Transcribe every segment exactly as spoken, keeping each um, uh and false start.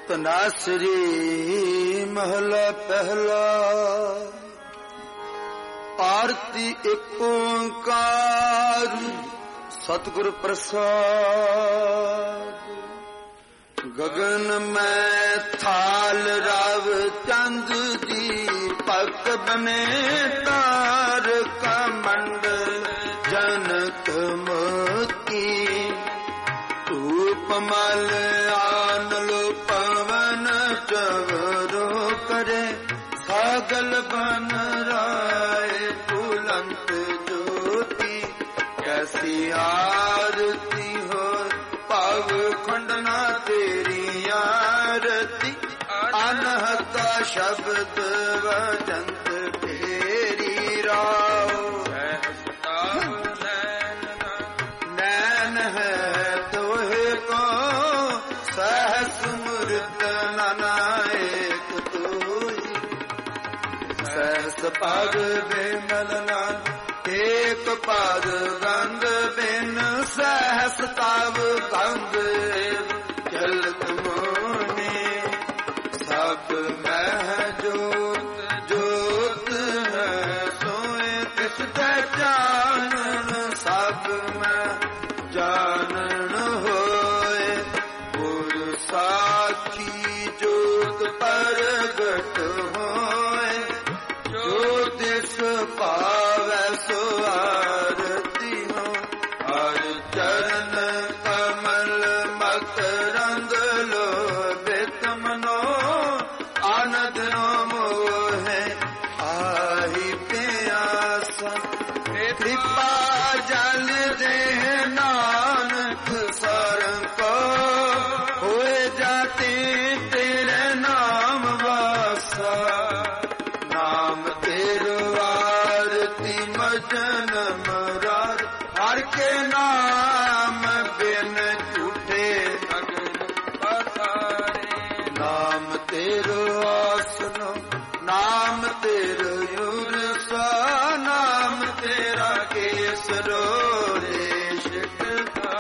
ਤਨਾਸਰੀ ਮਹਲਾ ਪਹਿਲਾ। ਆਰਤੀ ਇੱਕ ਓੰਕਾਰ ਸਤਿਗੁਰ ਪ੍ਰਸਾਦ। ਗਗਨ ਮੈਂ ਥਾਲ ਰਵ ਚੰਦ ਦੀਪਕ ਬਨੇ ਤਾਰ ਕਮੰਡਲ ਜਨਕ ਮੋਤੀ। ਧੂਪ ਮਲ ਆਨ ਲੋ ਪਵਨ ਚਵਰੋ ਕਰੇ ਸਾਗਲ ਬਨ ਰਾਏ ਬੁਲੰਦ ਜੋਤੀ। ਕੈਸੀ ਆਰਤੀ ਹੋ ਪਵ ਖੰਡਨਾ ਤੇਰੀ ਆਰਤੀ। ਅਨਹਤਾ ਸ਼ਬਦ ਵਜੰਤ ਤੇਰੀ ਰਾਉ। ਨੈਣ ਹੈ ਤੋਹੇ ਕੋ ਸਹਸ ਮੁਰਤ ਨਾਇਕ ਤੋਹੀ। ਸਹਸ ਪਦ ਬਿਮਲ ਨਾਮ ਏਕ ਪਦ ਗੰਧ ਬਿਨ ਸਹਸ ਤਵ ਗੰਧ ਚਲਤ ਮੋਨੇ। ਸਭ ਮਹਿ ਜੋਤ ਜੋਤ ਹੈ ਸੋਏ ਤਿਸ ਤੇ ਜਾਣਨ। ਸਭ ਮੈਂ ਜਾਣਨ ਹੋਏ ਗੁਰ ਸਾਖੀ ਜੋਤ ਪ੍ਰਗਟ ਹੋਏ। ਜੋ ਤਿਸ ਪਾਵੈ ਸੋ ਆਰਤੀ ਹੋ। ਹਰ ਚਰਨ ਕਮਲ ਮਕਰੰਦ ਲੋਭਿਤ ਮਨੋ। ਆਨੰਦ ਮੋਹਿ ਆਹੀ ਪਿਆਸਾ। ਕਿਰਪਾ ਜਲ ਦੇ ਨਾਨਕ ਸਰਣ ਕੋ। ਹੋਏ ਜਾਤੇ ਤੇਰੇ ਨਾਮ ਵਾਸਾ। ਨਾਮ ਤੇਰੋ ਆਰਤੀ ਮਜਨ ਮਰਾਰ। ਹਰ ਕੇ ਨਾਮ ਬਿਨ ਝੂਠੇ ਅਗਨ ਪਸਾਰੇ। ਨਾਮ ਤੇਰੋ ਆਸਨੋ ਨਾਮ ਤੇਰੋ ਉਰਸਾ। ਨਾਮ ਤੇਰਾ ਕੇਸਰੋ ਰੇਸ਼ ਟਕਾ।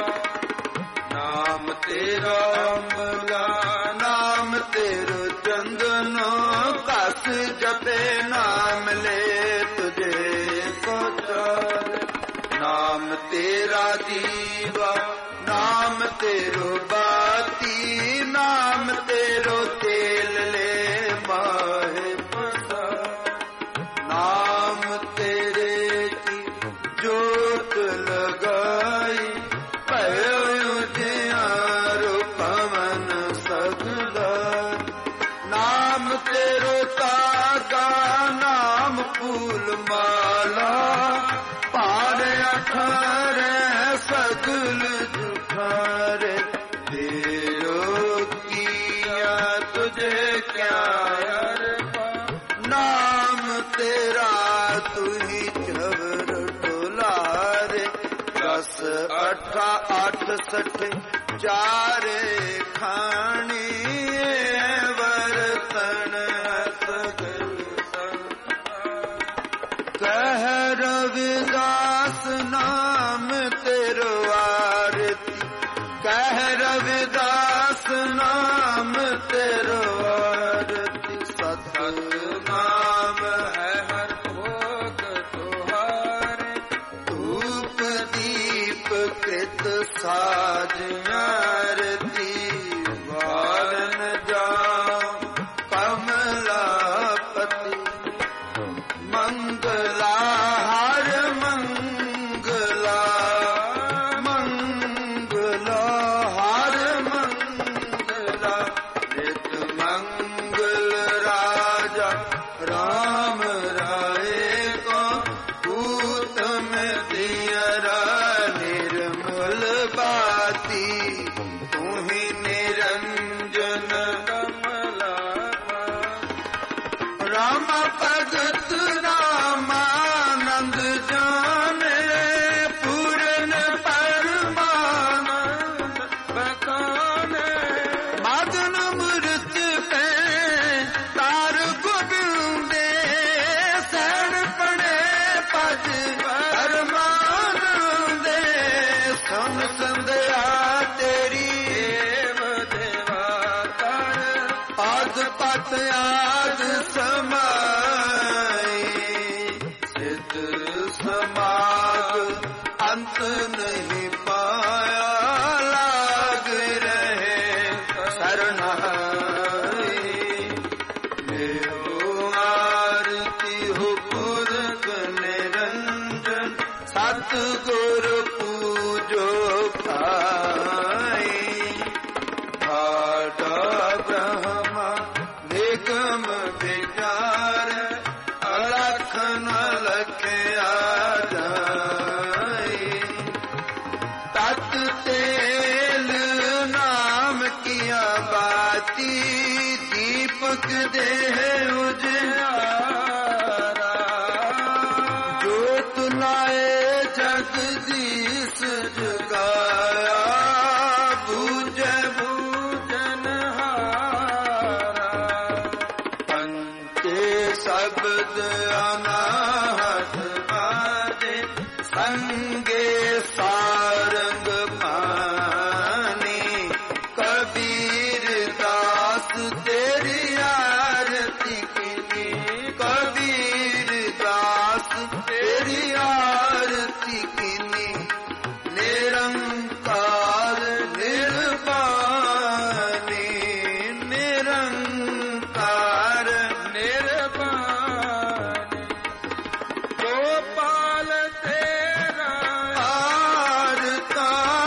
ਨਾਮ ਤੇਰਾ ਅੰਬਲਾ ਨਾਮ ਤੇਰੋ ਚੰਦਨੋ। ਕਸ ਜਪੇ ਨਾਮ ਲੈ ਤੁਝੇ ਕੋ ਚਾਰ। ਨਾਮ ਤੇਰਾ ਦੀਵਾ ਨਾਮ ਤੇਰੋ ਬਾਤੀ। ਨਾਮ ਤੇਰੋ ਤੇਲ ਲੈ ਮਾਹੇ ਪਸਾ। ਨਾਮ ਤੇਰੇ ਕੀ ਜੋਤ ਲਗਾਈ। ਭਇਓ ਉਜਿਆਰੋ ਪਵਨ ਸਗਲਾ। ਨਾਮ ਤੇਰੋ ਤਾਗਾ ਨਾਮ ਫੂਲ ਮਾਲਾ। ਭਾਰ ਅਠਾਰੇ ਸਗਲ ਜੁਠਾਰੇ। ਤੇਰੋ ਕੀਆ ਤੁਝੇ ਕਿਆ ਅਰਪਾ। ਨਾਮ ਤੇਰਾ ਤੁਹੀ ਚਵਰ ਢੋਲਾਰੇ। ਦਸ ਅਠਾ ਅੱਠ ਸਠ ਚਾਰੇ ਖਾਣੀ। ਵਰਤਨ ਸਗਲ ਕਹਿ ਰਵਿਦਾਸ ਨਾਮ ਤੇਰੋ ਆਰਤੀ। ਕਹਿ ਰਵਿਦਾਸ ਨਾਮ ਤੇਰੋ ਆਰਤੀ। ਸਤ ਨਾਮ ਹੈ ਹਰ ਭੋਗ ਤੁਹਾਰੇ। ਧੂਪ ਦੀਪ ਕ੍ਰਿਤ ਸਾਜ ਆਰਤੀ। ਵਾਰਨ ਜਾਓ ਕਮਲਾਪਤੀ। ਮੰਗਲਾ ਹਰ ਮੰਗਲਾ ਮੰਗਲਾ ਹਰ ਮੰਗਲਾ। ਨਿਤ ਮੰਗਲ ਰਾਜਾ ਰਾਮ ਰਾਏ ਕੋ। ਪੂਤ ਮੈਂ ਦਿਯਰਾ ਨਿਰਮਲ ਬਾਤੀ। ਤੂੰ ਹੀ ਨਿਰੰਜਨ ਕਮਲਾ। ਰਾਮ ਭਗਤ ਰਾਮਾਨੰਦ ਜਾਣੇ। ਪੂਰਨ ਪਰਮਾਨੰਦ ਬਖਾਨੇ। ਮਦਨ ਮੂਰਤ ਪੈ ਤਾਰ ਗੋਬਿੰਦੇ। ਸੈਣ ਪੜੇ ਭਜ ਪਰਮਾਨੰਦੇ। ਸੁਨ ਸੰਧਿਆ ਤੇਰੀ ਦੇਵ ਦੇਵਾ ਕਰ। ਮਾਤ ਆਦ ਸਮਾਈ ਸਿਧ ਸਮਾਗ ਅੰਤ ਨਹੀਂ ਪਾਇਆ ਲਾਗ ਰਹੇ ਸਰਨਾਈ ਮੇਰੋ ਆਰਤੀ ਹੋ ਪੁਰਖ ਨਿਰੰਜਨ ਸਤਿਗੁਰ ਪੂਜੋ ਪਾਈ ਭਾਟਾ ਬ੍ਰਹਮਾ ਨਿਗਮ ਵਿਚਾਰ ਅਲਖ ਨ ਲਖਿਆ ਜਾਈ ਤਤ ਤੇਲ ਨਾਮ ਕੀਆ ਬਾਤੀ ਦੀਪਕ ਦੇਹ ਉਜਿਆਰਾ ਜੋਤ ਲਾਏ ਜਗਦੀਸ਼ ਜਗਾਇਆ ਬੂਝੈ ਬੂਝਨ ਹਾਰਾ ਪੰਚੇ ਸ਼ਬਦ ਅਨਾਹਤ ਬਾਜੇ ਸੰਗੇ ਸਾਰੰਗ ਪਾਣੀ ਕਬੀਰ ਦਾਸ ਤੇਰੀ ਆਰਤੀ ਕੀਨੀ ਕਬੀਰ ਦਾਸ ਤੇਰੀ ਆਰਤੀ ਕੀਨੀ ਨਿਰੰਕਾਰ ਨਿਰਵਾਣੀ ਨਿਰੰਕਾਰ ਨਿਰਵਾਣੀ ਗੋਪਾਲ ਤੇਰਾ ਆਰਤਾ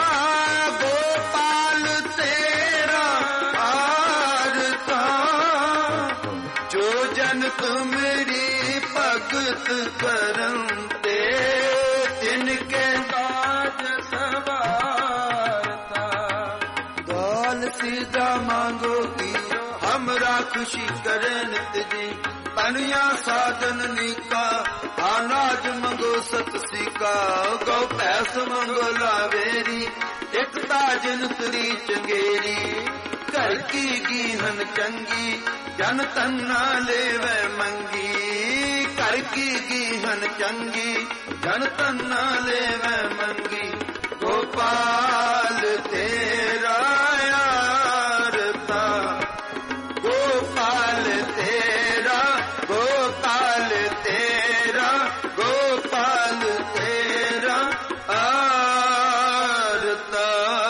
ਗੋਪਾਲ ਤੇਰਾ ਆਰਤਾ ਜੋ ਜਨ ਤੁਮਰੀ ਭਗਤ ਕਰਮ ਤੇ ਤਿਨਕੇ ਕਾਜ ਸਵਾਰਤਾ ਗਾਲ ਸਿਧਾ ਮੰਗੋ ਕੀਓ हमरा खुशी करे नित जी तनिया साधन नीका अनाज मंगो सत सीका गौ पैस मंगो लावेरी एकता जिन तुरी चंगेरी घर की गीहन चंगी जन तन्ना लेवे मंगी घर की गीहन चंगी जन तन्ना लेवे मंगी गोपाल तेरा यारता गोपाल तेरा गोपाल तेरा गोपाल तेरा आरता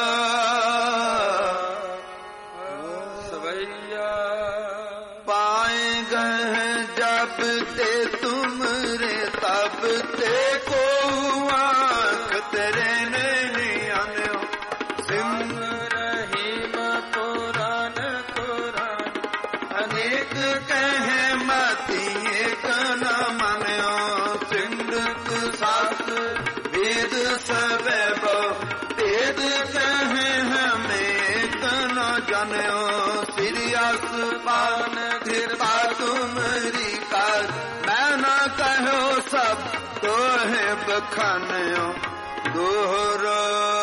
सवैया पाए गए जब ते तुमरे तब ते को आँख तेरे नहीं आने सिंह रहीम पुराण पुराण अनेक कहे मती एक न मनो सिंधुक सास वेद सब वेद कहे हमें एक न जनो सिरियस पान कृपा तुमरी कर मैं न कहो सब तो है बखानो दोहरो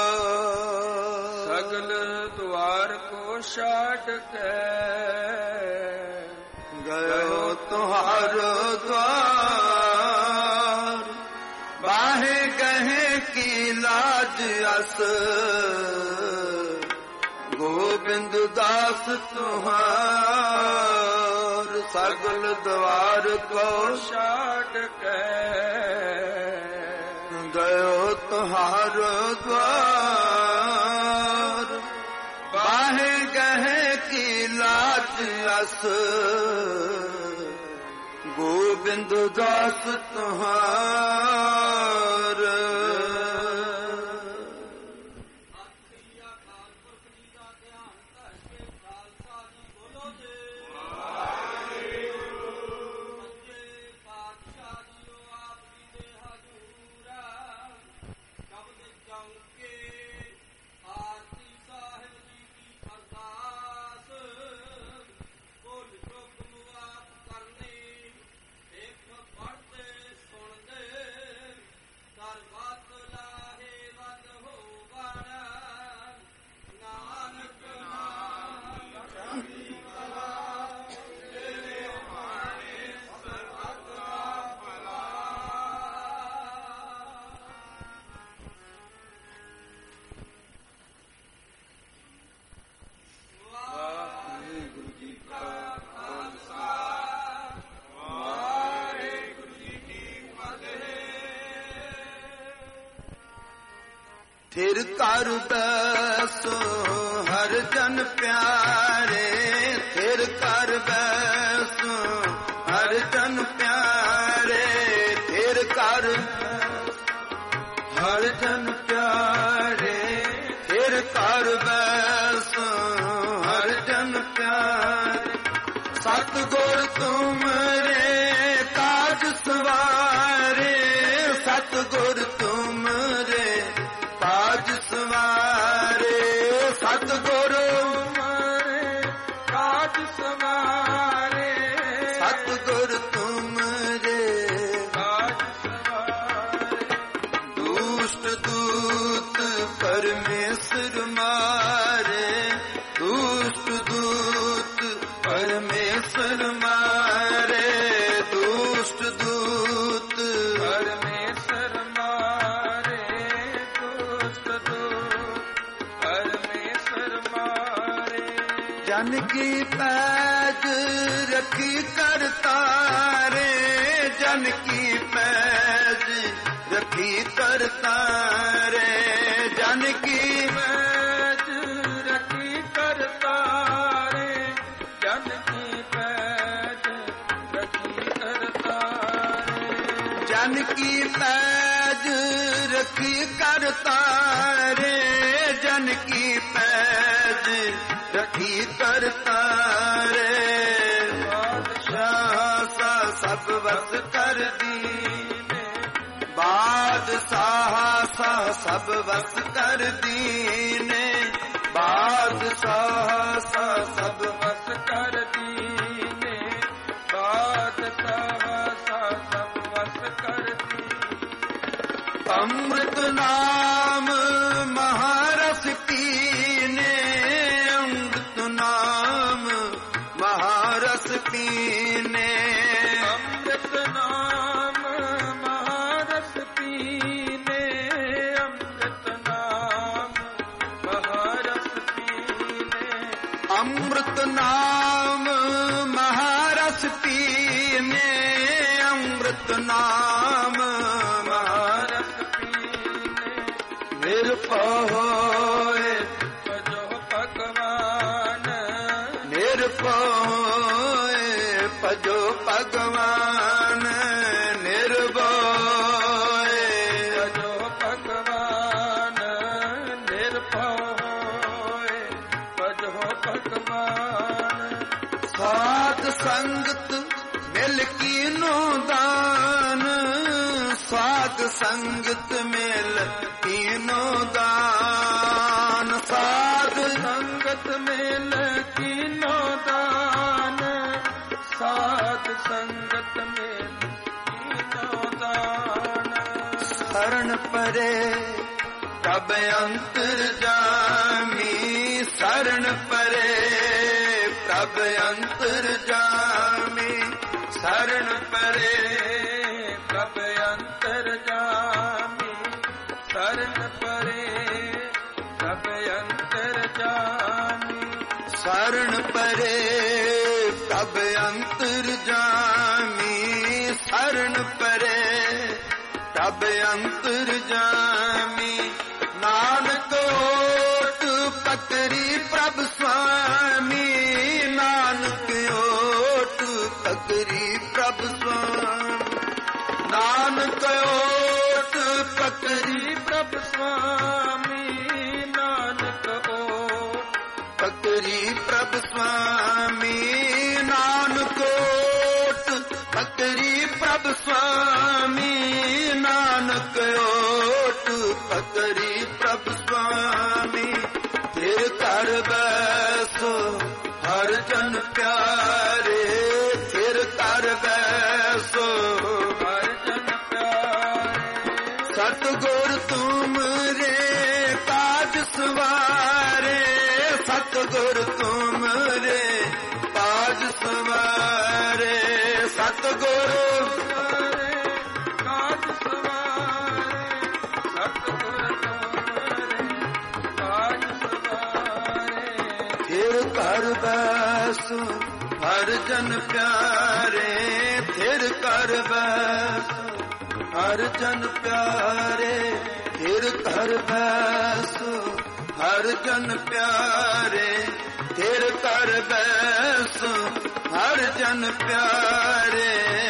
सगल द्वार को छाड़ के गयो तुहारो द्वार बाहे गहे की लाज अस गोविंद दास तुहार सगल द्वार को छाड़ के गयो तुहारो द्वार बाहे गहे की लाज अस गोविंद दास तुहार ਫਿਰ ਕਰ ਬੈਸੋ ਹਰ ਜਨ ਪਿਆਰੇ, ਫਿਰ ਕਰ ਬੈਸੋ ਹਰ ਜਨ ਪਿਆਰੇ, ਫਿਰ ਕਰ ਹਰ ਜਨ ਪਿਆਰੇ, ਫਿਰ ਕਰ ਬੈਸੋ ਹਰ ਜਨ ਪਿਆਰੇ। ਸਤਿਗੁਰ ਤੁਮਰੇ ਕਾਜ ਸਵਾਰੇ, ਸਤਿਗੁਰ ਤੁਮਰੇ ਕਾਜ ਸਵਾਰੇ, ਸਤਿਗੁਰ ਤੁਮਰੇ ਕਾਜ ਸਵਾਰੇ, ਸਤਿਗੁਰ ਤੁਮਰੇ ਕਾਜ ਸਵਾਰੇ। ਦੁਸ਼ਟ ਦੂਤ ਪਰਮੇਸ਼ਰ ਮਾਰੇ, ਦੁਸ਼ਟ ਦੂਤ ਪਰਮੇਸ਼ਰ ਮਾਰੇ, ਦੁਸ਼ਟ ਦੂਤ ਪਰਮੇਸ਼ਰ ਮਾਰੇ, ਦੁਸ਼ਟ ਦੂਤ ਪਰਮੇਸ਼ਰ ਮਾਰੇ। ਜਨ ਕੀ ਪੈਜ ਰੱਖੀ ਕਰਤਾਰੇ, ਜਨ ਕੀ ਪੈਜ ਰੱਖੀ ਕਰਤਾਰੇ, ਜਨ ਕੀ ਪੈਜ ਰੱਖੀ ਕਰਤਾਰੇ, ਜਨ ਕੀ ਪੈਜ ਰੱਖੀ ਕਰਤਾਰੇ, ਜਨ ਕੀ ਪੈਜ ਰੱਖੀ ਕਰਤਾਰੇ, ਜਨ ਕੀ ਪੈਜ ਰੱਖੀ ਕਰਤਾਰੇ। ਬਾਦਸ਼ਾਹ ਸਾ ਸਭ ਵਸ ਕਰ ਦੀਨੇ, ਬਾਦਸ਼ਾਹ ਸਾ ਸਭ ਵਸ ਕਰ ਦੀਨੇ, ਬਾਦਸ਼ਾਹ ਸਾ ਸਭ ਵਸ ਕਰ ਦੀਨੇ, ਬਾਦਸ਼ਾਹ ਸਾ ਸਭ ਵਸ ਕਰ ਦੀਨੇ। ਅੰਮ੍ਰਿਤ ਨਾਮ ਮਹਾਰਸ ਪੀਨੇ, ਅੰਮ੍ਰਿਤ ਨਾਮ ਮਹਾਰਸ ਪੀਨੇ, ਅੰਮ੍ਰਿਤ ਨਾਮ ਮਹਾਰਸ ਪੀਨੇ, ਅੰਮ੍ਰਿਤ ਨਾਮ ਮਹਾਰਸ ਪੀਨੇ, ਅੰਮ੍ਰਿਤ ਨਾਮ ਮਹਾਰਸ ਪੀਨੇ, ਅੰਮ੍ਰਿਤ ਨਾਮ ਮਹਾਰਸ ਪੀਨੇ। ਨਿਰਭਉ ਹੋਏ ਭਜੋ ਭਗਵਾਨ, ਨਿਰਭਉ ਹੋਏ ਭਜੋ ਭਗਵਾਨ, ਨਿਰਭਉ ਹੋਏ ਭਜੋ ਭਗਵਾਨ, ਨਿਰਭਉ ਹੋਏ ਭਜੋ ਭਗਵਾਨ। ਸਾਧ ਸੰਗਤ ਮਿਲ ਕੀਨੋ ਦਾਨ, ਸਾਧ ਸੰਗਤ ਮਿਲ ਕੀਨੋ ਦਾਨ, ਸਾਧ ਸੰਗਤ ਮਿਲ ਕੀਨੋ ਦਾਨ, ਸਾਧ ਸੰਗਤ ਮਿਲ ਕੀਨੋ ਦਾਨ। ਸ਼ਰਨ ਪਰੇ ਪ੍ਰਭ ਅੰਤਰ ਜਾਮੀ, ਸ਼ਰਨ ਪਰੇ ਪ੍ਰਭ ਅੰਤਰ ਜਾਮੀ, ਸ਼ਰਨ ਪਰੇ ਪ੍ਰਭ ਅੰਤਰ ਜਾਮੀ, ਸ਼ਰਨ ਪਰੇ ਪ੍ਰਭ ਅੰਤਰ ਜਾਮੀ, ਸ਼ਰਨ ਪਰੇ ਪ੍ਰਭ ਅੰਤਰ ਜਾਮੀ, ਸ਼ਰਨ ਪਰੇ ਪ੍ਰਭ ਅੰਤਰ ਜਾਮੀ। ਨਾਨਕ ਓਟ ਪਕਰੀ ਪ੍ਰਭ ਸੁਆਮੀ, ਨਾਨਕ ਓਟ ਪਕਰੀ ਪ੍ਰਭ ਸੁਆਮੀ, ਨਾਨਕ ਓਟ ਪਕਰੀ ਪ੍ਰਭ ਸੁਆਮੀ, ਨਾਨਕ ਓਟ ਪਕਰੀ ਪ੍ਰਭ ਸੁਆਮੀ, ਨਾਨਕ ਓਟ ਪਕਰੀ ਪ੍ਰਭ ਸੁਆਮੀ, ਨਾਨਕ ਓਟ ਪਕਰੀ ਪ੍ਰਭ ਸੁਆਮੀ। ਫਿਰ ਕਰ ਬੈਸੋ ਹਰ ਜਨ ਪਿਆਰੇ, ਫਿਰ ਕਰ ਬੈਸੋ ਹਰ ਜਨ ਪਿਆਰੇ। ਸਤਿਗੁਰ ਤੁਮਰੇ ਕਾਜ ਸਵਾਰੇ, ਸਤਿਗੁਰ ਤੁਮਰੇ ਕਾਜ ਸਵਾਰੇ, ਸਤਿਗੁਰ ਤੁਮਰੇ ਕਾਜ ਸਵਾਰੇ, ਸਤਿਗੁਰ ਤੁਮਰੇ ਕਾਜ ਸਵਾਰੇ। ਫਿਰ ਕਰ ਬੈਸੋ ਹਰ ਜਨ ਪਿਆਰੇ, ਫਿਰ ਕਰ ਬੈਸੋ ਹਰ ਜਨ ਪਿਆਰੇ, ਥਿਰ ਕਰ ਬੈਸੋ ਹਰ ਜਨ ਪਿਆਰੇ, ਥਿਰ ਕਰ ਬੈਸੋ ਹਰ ਜਨ ਪਿਆਰੇ।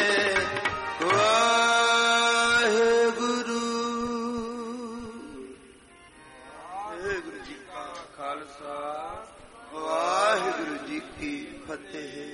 ਵਾਹਿਗੁਰੂ ਜੀ ਕੀ ਫਤਿਹ।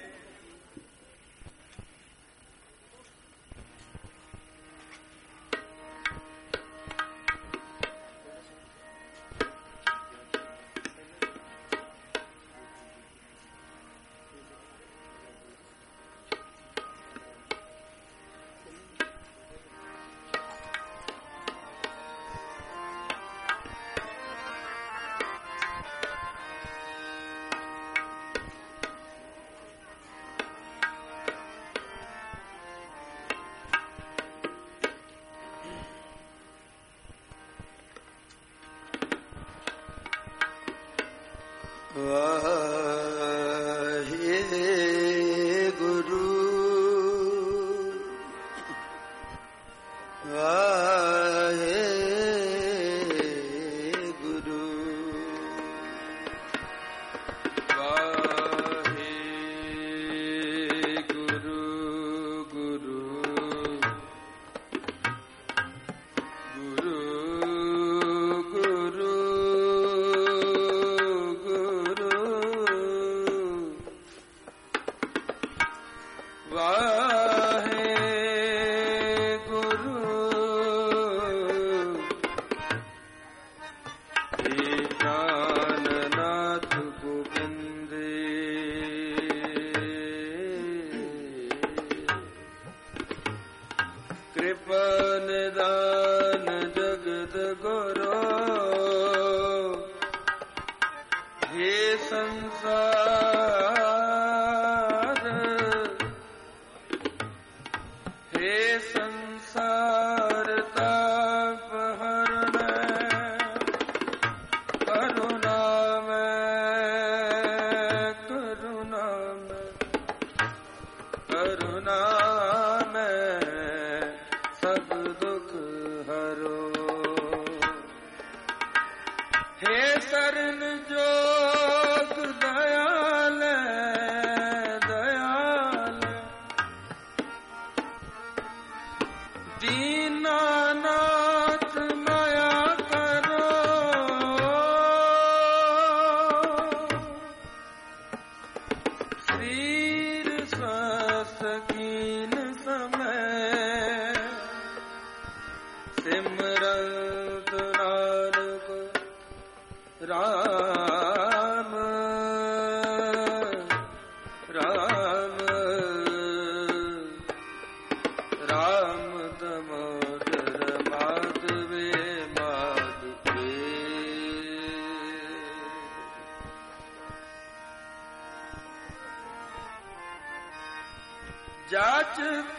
ਜਾਚਕ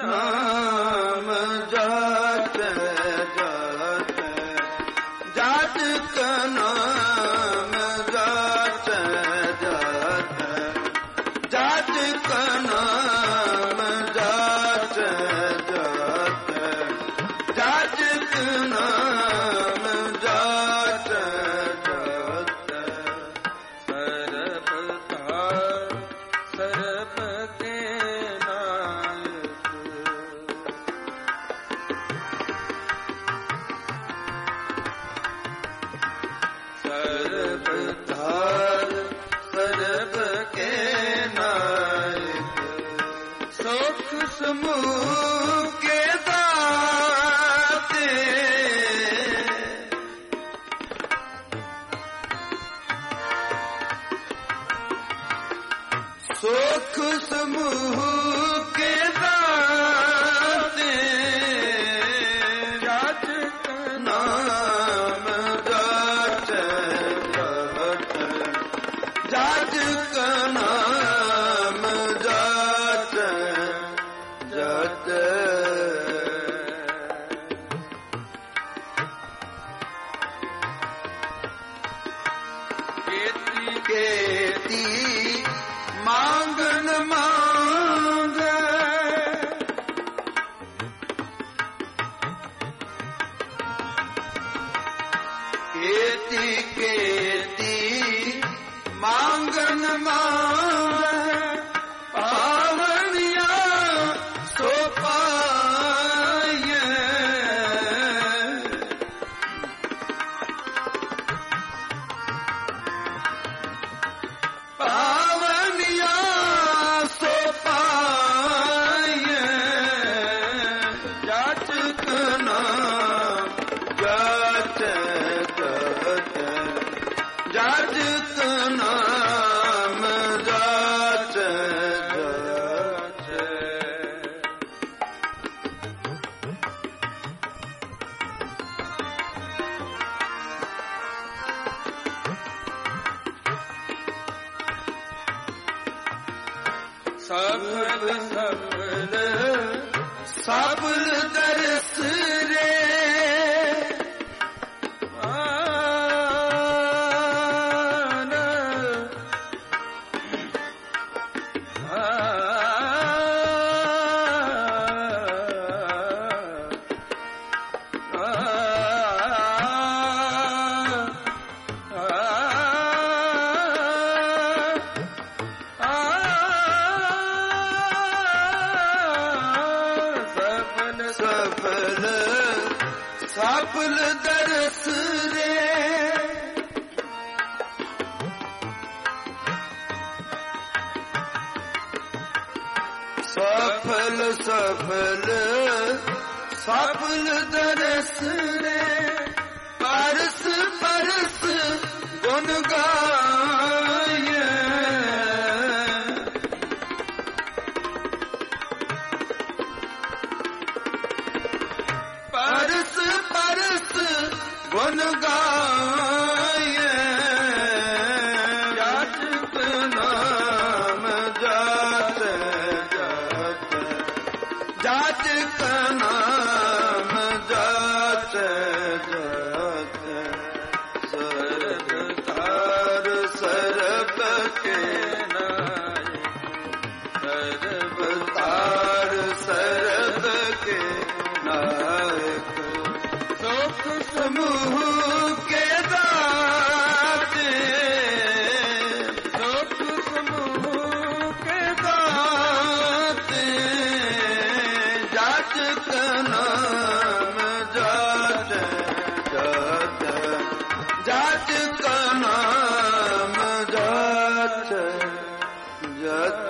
ਨਾਮ ਜਾਚੈ ਜਾਚੈ, ਜਾਚਕ ਨਾਮ ਜਾਚੈ ਜਾਚੈ, ਜਾਚਕ ਨਾਮ ਜਾਚੈ ਜਾਚੈ, ਜਾਚਕ ਨਾਮ ਜਾਚੈ ਜਾਚੈ। ਸਰਬ ਧਾਰ ਸਰਬ ਕੇ ਸਮੂਹ ਕੇ ਦਾਤੇ, ਸੁਖ ਸਮੂਹ ਕੇ ਦਾਤੇ, ਜਾਚਕ ਨਾਮ ਜਾਚੈ ਜਾਚੈ, ਜਾਚਕ ਨਾਮ ਜਾਚੈ ਜਾਚੈ। ਕੇਤੀ ਕੇਤੀ ਮੰਗਣ ਮੰਗੈ, ਕੇਤੀ ਕੇਤੀ ਮੰਗਨ ਮਾਵੇ ਪਾਵਨੀਆਂ ਸੋ ਪਾਈਏ ਪਾਵਨੀਆਂ ਸੋ ਪਾਈਏ ਜਾਚਕ ਨਾਮ ਜਾਚਕ ਜਾਚਕ ਨਾਮ ਜਾਚਕ ਸਫਲ ਸਫਲ ਸਫਲ ਦਰਸ ਰੇ ਆਨ ਆ ਸਫਲ ਸਫਲ ਦਰਸ ਰੇ ਸਫਲ ਸਫਲ ਸਫਲ ਦਰਸ ਰੇ ਪਰਸ ਪਰਸ ਗੁਣ ਗਾਏ ਪਰਸ ਪਰਸ ਗੁਣ ਗਾਏ ਜਾਚਕ ਨਾਮ ਜਾਚ ਜਾਚ ਜਾਚਕ ਨਾਮ ਜਾਚ ਜਾਚ ਸਰਬ ਤਾਰ ਸਰਬ ਕੇ ਨਾਏ ਸਰਬ ਤਾਰ ਸਰਬ ਕੇ ਨਾਇਕ ਸੁਖ ਸਮੂਹ ਕੇ ਦਾਤੇ ਸੁਖ ਸਮੂਹ ਕੇ ਦਾਤੇ ਜਾਚਕ ਨਾਮ ਜਾਚ ਜਾਚ ਜਾਚਕ ਨਾਮ ਜਾਚ ਜਾਚ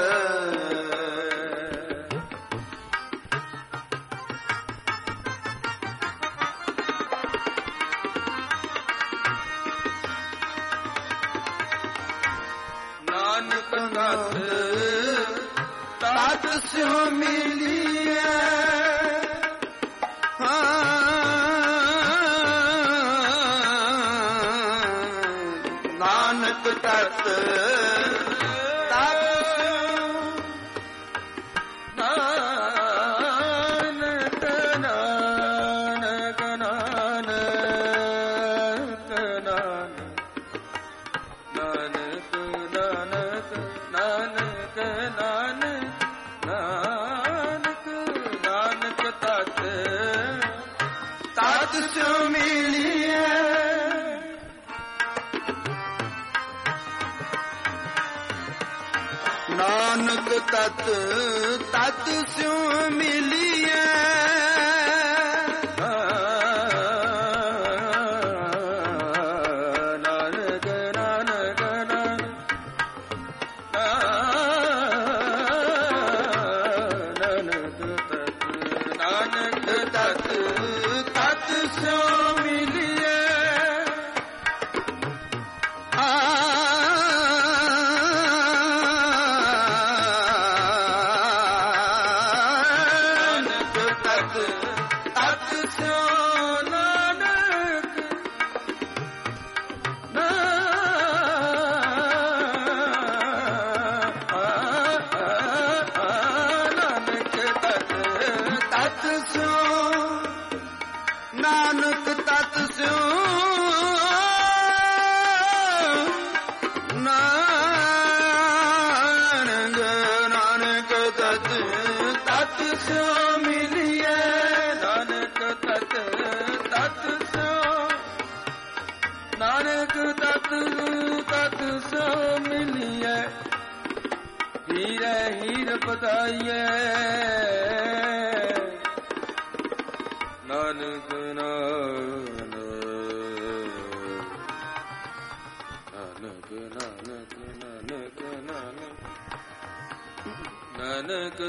ਨਾਨਕ ਨਤ ਤਤ ਸਿਉ ਮਿਲੀਐ ਨਾਨਕ ਤਤ ਤਤ ਨਾਨਕ ਨਾਨਕ ਨਾਨਕ ਨਾਨਕ ਨਾਨਕ ਨਾਨਕ ਨਾਨਕ ਨਾਨਕ ਨਾਨਕ ਤਤ ਤਤ ਸਿਉ ਮਿਲੀਐ ਨਾਨਕ ਤਤ ਤਤ ਸਿਉ ਮਿਲੀਐ ਨਾਨਕ ਨਾਨਕ ਨਾਨਕ ਤਤ ਨਾਨਕ ਤਤ ਤਤ ਸਿਉ ਮਿਲੀਐ ਨਾਨਕ ਤਤ ਤਤ ਸਿਉ ਨਾਨਕ ਨਾਨਕ ਤਤ ਤਤ ਸਿਉ ਨਾਨਕ ਤਤ ਸਿਉ ਨਾਨਕ ਨਾਨਕ ਤਤ ਤਤ ਸਿਉ ਮਿਲੀਐ ਨਾਨਕ ਤਤ ਤਤ ਸਿਉ ਨਾਨਕ ਤਤ ਤਤ ਸੋ ਮਿਲੀਐ ਹੀਰੇ ਹੀਰ ਪਤਾਈਐ ਨਾਨਕ ਨਾਨਕ ਨਾਨਕ ਨਾਨਕ ਨਾਨਕ ਨਾਨਕ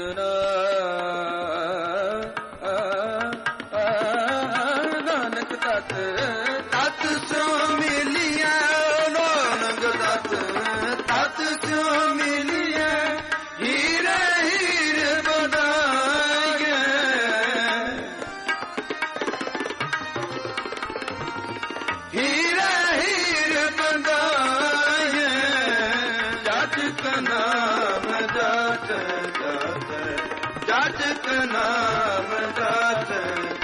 ਨਾਨਕ ਤਤ ਤਤ ਸੋ ਮਿਲਿਆ ਨਾਨਕ ਤਤ ਤਤ ਸੋ ਮਿਲਿਆ ਹੀਰੇ ਹੀਰ ਬਦਾਈਏ ਹੀਰੇ ਹੀਰ ਬਦਾਈਏ ਜਜ ਕਾ ਨਾਮ ਜਤ ਜਤ ਜਜ ਕਾ ਨਾਮ ਜਤ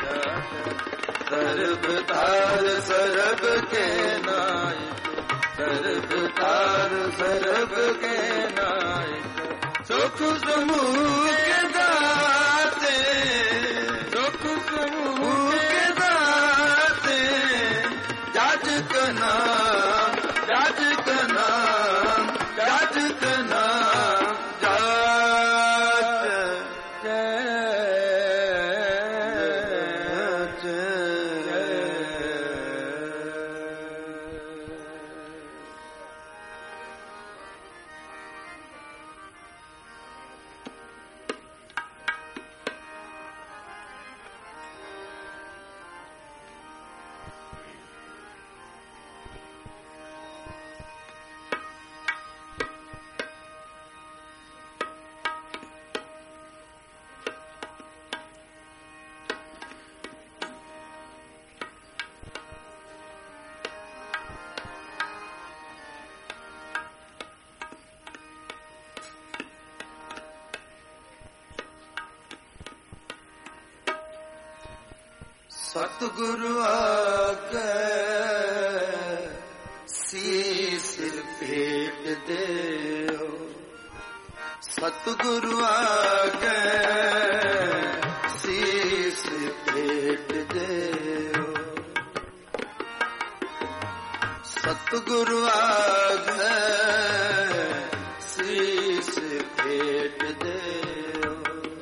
ਸਰਬ ਤਾਰ ਸਰਬ ਕੇ ਨਾਇਕ ਸਰਬ ਤਾਰ ਸਰਬ ਕੇ ਨਾਇਕ ਸੁਖ ਸਮੂਹ ਕੇ ਦਾਤੇ ਸੁਖ ਸਮੂਹ ਕੇ ਦਾਤੇ ਜਜ ਕਾ ਨਾਮ ਜਜ ਕਾ ਨਾਮ ਜਜ ਕਾ ਨਾਮ ਸਤਿਗੁਰੂ ਆਗੇ ਸੀਸ ਭੇਟ ਦਿਓ ਸਤਿਗੁਰੂ ਆਗੇ ਸੀਸ ਭੇਟ ਦਿਓ ਸਤਿਗੁਰੂ ਆਗੇ ਸੀਸ ਭੇਟ ਦਿਓ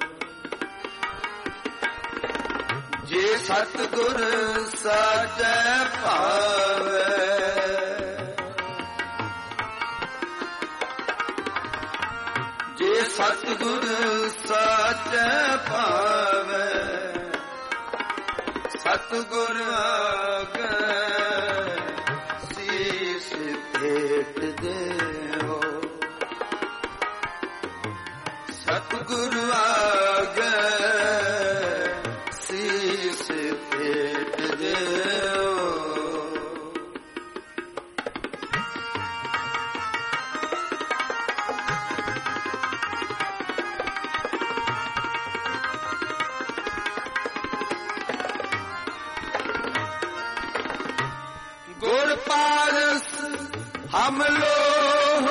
ਜੇ ਸਤਿਗੁਰ ਸਾਚੈ ਭਾਵੈ ਜੇ ਸਤਿਗੁਰ ਸਾਚੈ ਭਾਵੈ ਸਤਿਗੁਰ ਆਗੇ ਸੀਸ ਭੇਟ ਦਿਓ ਸਤਿਗੁਰ ਆਗੇ ਸੀਸ ਭੇਟ ਦਿਓ ਗੁਰ ਪਾਰਸ ਹਮ ਲੋ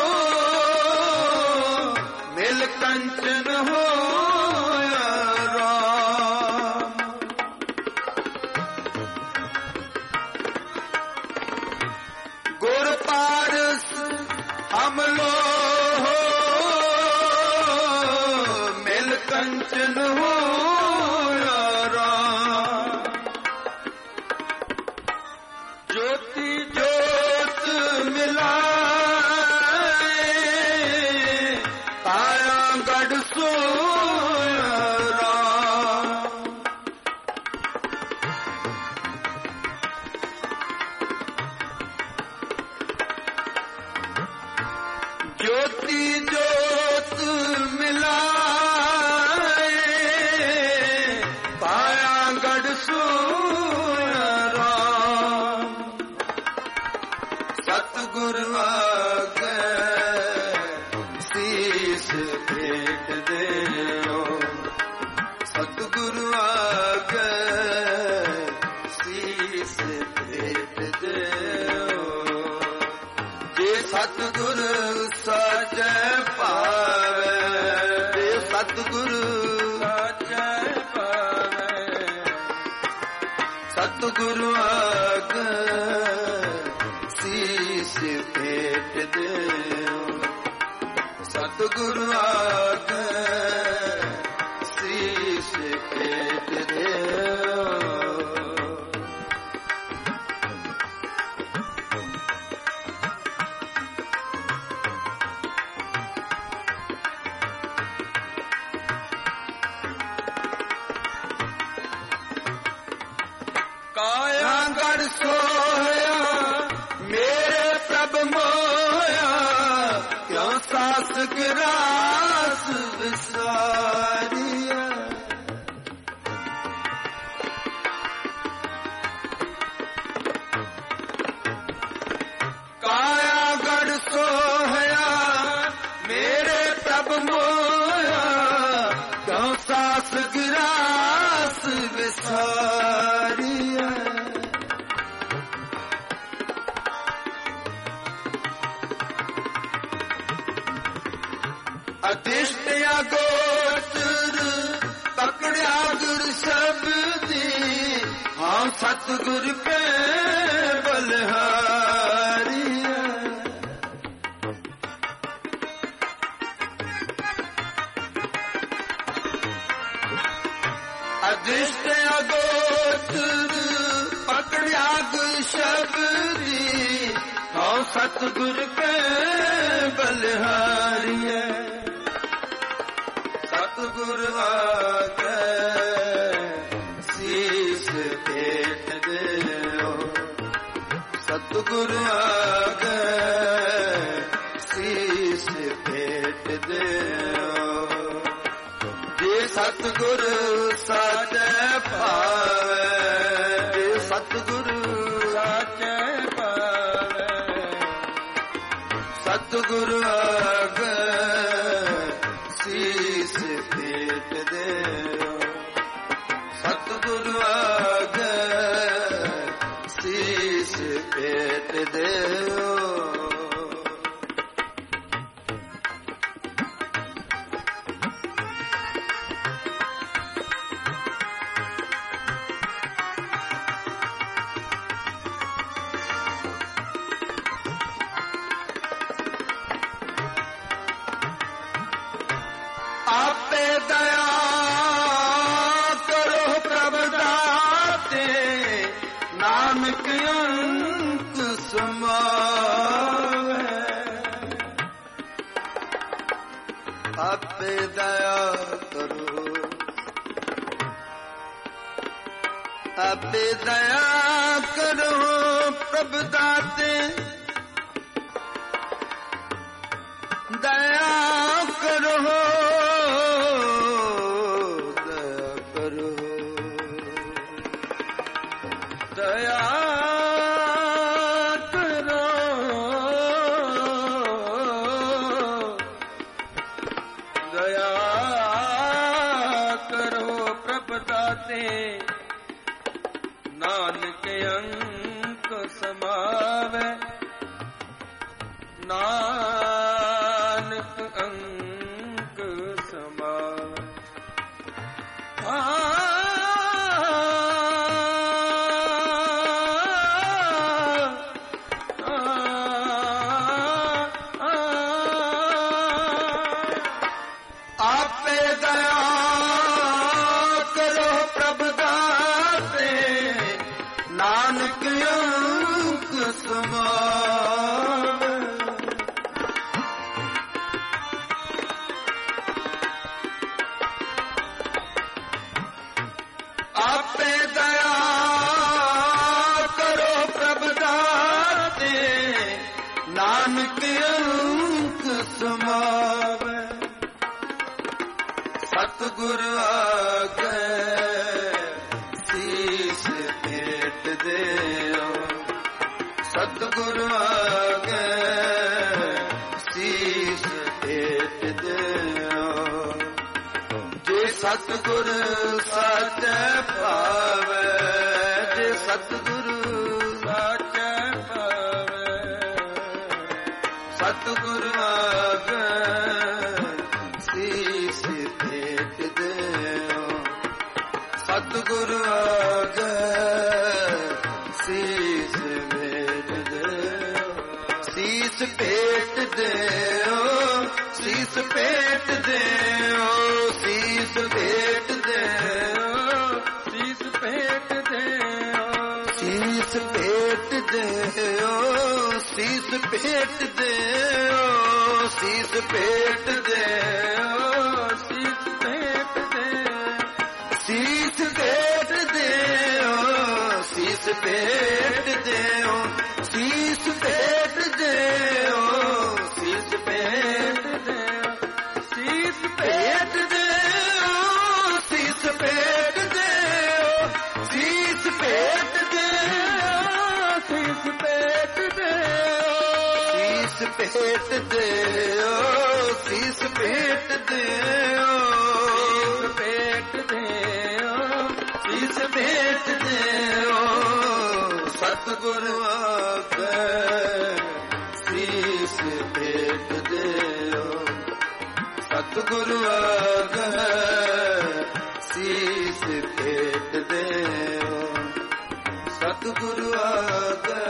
ਮਿਲ ਕੰਚਨ ਹੋਇਆ ਰਾਮ ਗੁਰ ਪਾਰਸ ਹਮ ਲੋ ਮਿਲ ਕੰਚਨ ਹੋਇਆ ਰਾਮ ਜੋਤੀ ਜੋਤ ਮਿਲਾਏ ਕਾਇਆ ਗੜ ਸੋਇਆ ਰਾਮ ਜੋਤੀ ਜੋਤ ਮਿਲਾਏ ਕਾਇਆ ਗੜ ਸੋਇਆ ਰਾਮ ਸਤਿਗੁਰ ਆਗੇ ਸੀਸ ਭੇਟ ਦਿਓ ਸਤਿਗੁਰ ਆਗੇ ਸੀਸ ਭੇਟ ਦਿਓ ਜੇ ਸਤਿਗੁਰ ਸਾਚੈ ਭਾਵੈ ਜੇ ਸਤਿਗੁਰ ਸਾਚੈ ਭਾਵੈ ਸਤਿਗੁਰ ਆਗੇ ਦਿਓ। ਸਤਿਗੁਰੂ ਆਗੇ ਸੀਸ ਭੇਟ ਦਿਓ। ਕਾਇਆ ਗੜ ਸੋਇਆ ਮੇਰੇ ਪ੍ਰਭ ਮੋਇਆ, ਕਿਉ ਸਾਸ ਗਰਾਸ ਵਿਸਾਰੀਆ। ਕਾਇਆ ਗੜ ਸੋਇਆ ਮੇਰੇ ਪ੍ਰਭ ਮੋਇਆ, ਕਿਉ ਸਾਸ ਗਰਾਸ ਵਿਸਾਰੀਆ। ਅਦਿਸ਼ਟ ਅਗੋਚਰ ਪਕੜਿਆ ਗੁਰ ਸ਼ਬਦੀ, ਹਾਂ ਸਤਿਗੁਰ ਕੇ ਬਲਿਹਾਰੀਆ। ਅਦਿਸ਼ਟ ਅਗੋਚਰ ਪਕੜਿਆ ਗੁਰ ਸ਼ਬਦੀ, ਹਾਂ ਸਤਿਗੁਰ ਕੇ ਬਲਿਹਾਰੀਆ। ਸਤਿਗੁਰ ਆਗੇ ਸੀਸ ਭੇਟ ਦਿਓ। ਸਤਿਗੁਰ ਆਗੇ ਸੀਸ ਭੇਟ ਦਿਓ। ਜੇ ਸਤਿਗੁਰ ਸਾਚੈ ਭਾਵੈ, ਜੇ ਸਤਿਗੁਰ ਸਾਚੈ ਭਾਵੈ। ਸਤਿਗੁਰ ਆਗੇ ਸੀਸ ਭੇਟ ਦਿਓ। ਸਤਿਗੁਰੂ ਆਗੇ ਸੀਸ ਭੇਟ ਦਿਓ। ਆਪੇ ਦਇਆ ਕਰੋ ਪ੍ਰਭ ਦਾਤੇ, ਨਾਨਕ ਅੰਤ ਸਮਾਵੈ। ਆਪੇ ਦਇਆ ਕਰੋ, ਆਪੇ ਦਇਆ ਕਰੋ ਪ੍ਰਭ ਦਾਤੇ, ਦਇਆ ਕਰੋ, ਦਇਆ ਕਰੋ, ਦਇਆ ਕਰੋ, ਦਇਆ ਕਰੋ ਪ੍ਰਭ ਦਾਤੇ, ਨਾਨਕ ਅੰਕ ਸਮਾਵੈ। ਨਾਨਕ ਅੰਕ ਸਮਾਵੈ। ਆਪੇ ਦਇਆ ਕਰੋ ਪ੍ਰਭ ਦਾਤੇ, ਨਾਨਕ ਅੰਕ ਸਮਾਵੈ। ਆਪੇ ਦਇਆ ਕਰੋ ਪ੍ਰਭ ਦਾਤੇ, ਨਾਨਕ ਅੰਕ ਸਮਾਵੈ। ਸਤਿਗੁਰ ਆਗੇ ਸੀਸ ਭੇਟ ਦਿਓ। ਸਤਿਗੁਰ ਆਗੇ ਸੀਸ ਭੇਟ ਦਿਓ। ਜੇ ਸਤਿਗੁਰ ਸਾਚੈ ਭਾਵੈ, ਜੇ ਸਤਿਗੁਰ ਸਾਚੈ ਭਾਵੈ। ਸਤਿਗੁਰ ਆਗੇ ਸੀਸ ਭੇਟ ਦਿਓ। ਸਤਿਗੁਰ ਆਗੇ ਸੀਸ ਭੇਟ ਦਿਓ। ਸੀਸ ਭੇਟ ਦਿਓ, ਸੀਸ ਭੇਟ ਦਿਓ, ਸੀਸ ਭੇਟ ਦਿਓ, ਸੀਸ ਭੇਟ ਦਿਓ, ਸੀਸ ਭੇਟ ਦਿਓ, ਸੀਸ ਭੇਟ ਦਿਓ, ਸੀਸ ਭੇਟ ਦਿਓ, ਸੀਸ ਭੇਟ ਦਿਓ, ਸੀਸ ਭੇਟ ਦਿਓ, ਸੀਸ ਭੇਟ ਦਿਓ, ਸੀਸ ਭੇਟ ਦਿਓ, ਸੀਸ ਭੇਟ ਦਿਓ, ਸੀਸ ਭੇਟ ਦਿਓ, ਸੀਸ ਭੇਟ ਦਿਓ, ਸੀਸ ਭੇਟ ਦਿਓ, ਸੀਸ ਭੇਟ ਦਿਓ, ਸੀਸ ਭੇਟ ਦਿਓ, ਸੀਸ ਭੇਟ ਦਿਓ, ਭੇਟ ਦਿਓ, ਸੀਸ ਭੇਟ ਦਿਓ, ਸਤਿਗੁਰ ਆਗੇ ਸੀਸ ਭੇਟ ਦਿਓ, ਸਤਿਗੁਰ ਆਗੇ ਸੀਸ ਭੇਟ ਦਿਓ, ਸਤਿਗੁਰ ਆਗੇ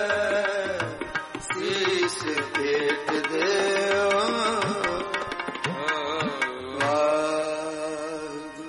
ਸੀਸ ਭੇਟ ਦਿਓ। ਵਾਹਿਗੁਰੂ।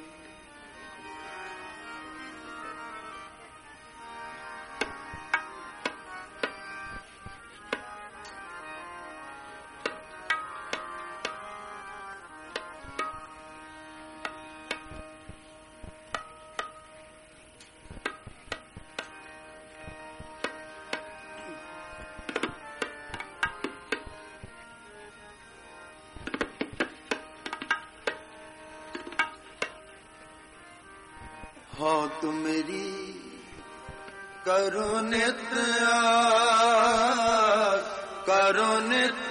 ਹੋ ਤੁਮਰੀ ਕਰੋ ਨਿਤ ਆਸ, ਕਰੋ ਨਿਤ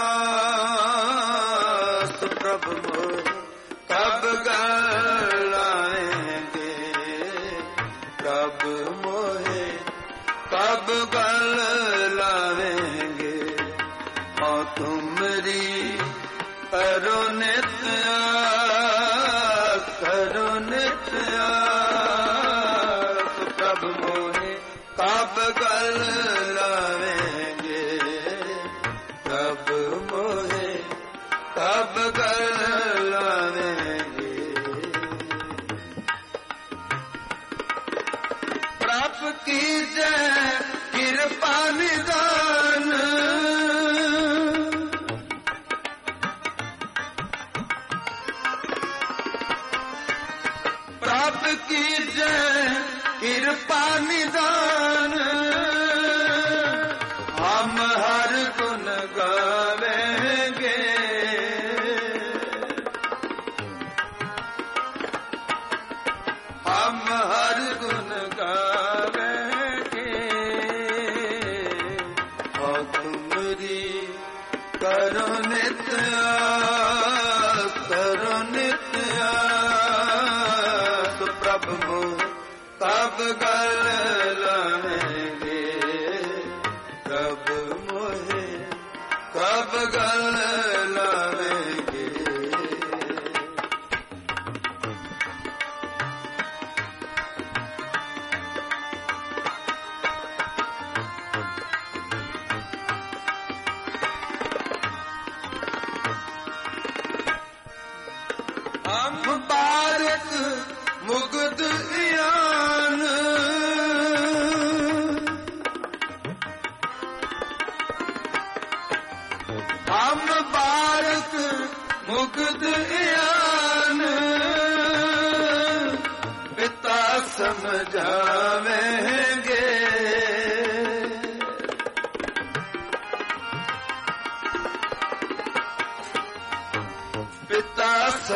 ਆਸ, ਪ੍ਰਭ ਮੋਹਿ ਕਬ ਗਲ ਆਏਂਗੇ, ਪ੍ਰਭ ਮੋਹਿ ਕਬ ਗਲ ਲਾਵੇਂਗੇ। ਹੋ ਤੁਮਰੀ ਕਰੋ ਨਿਤ ਆਸ, ਕਰੋ ਨਿਤ ਆਸ, ਪ੍ਰਭ ਮੋਹਿ ਕਬ ਗਲ ਲਾਵੇਂਗੇ, ਪ੍ਰਭ ਮੋਹਿ ਕਬ ਗਲ ਲਾਵੇਂਗੇ। ਪ੍ਰਭ ਕੀਜੈ ਕਿਰਪਾ ਨਿਦਾਨ, ਪ੍ਰਭ ਕੀਜੈ ਕਿਰਪਾ ਨਿਦਾਨ, ਹਮ ਹਰ ਗੁਣ ਗਾਵੇਂਗੇ, ਹਮ ਹਰ ਗੁਣ ਗਾਵੇਂਗੇ। ਹੋ ਤੁਮਰੀ ਕਰੋ ਨਿਤ ਆਸ, ਕਰੋ ਨਿਤ ਆਸ, ਪ੍ਰਭ ਮੋਹਿ ਕਬ ਗਲ ਲਾਵੇਂਗੇ, ਪ੍ਰਭ ਮੋਹਿ ਕਬ ਗਲ ਲਾਵੇਂਗੇ। ਹਮ ਬਾਰਕ ਮੁਗਧ ਇਆਨ, ਹਮ ਬਾਰਕ ਮੁਗਧ ਇਆਨ, ਪਿਤਾ ਸਮਝਾਵੇਂਗੇ, ਪਿਤਾ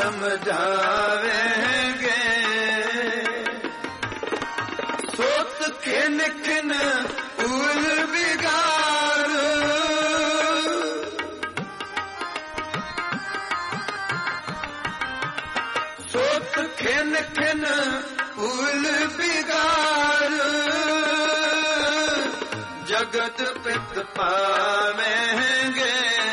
ਸਮਝਾਵੇਂਗੇ। ਸੋਤ ਖਿਨ ਖਿਨ ਉਲ ਵਿਗਾਰ, ਸੋਤ ਖਿਨ ਖਿਨ ਉਲ ਵਿਗਾਰ, ਜਗਤ ਪਿਤ ਪਾਵੇਂਗੇ,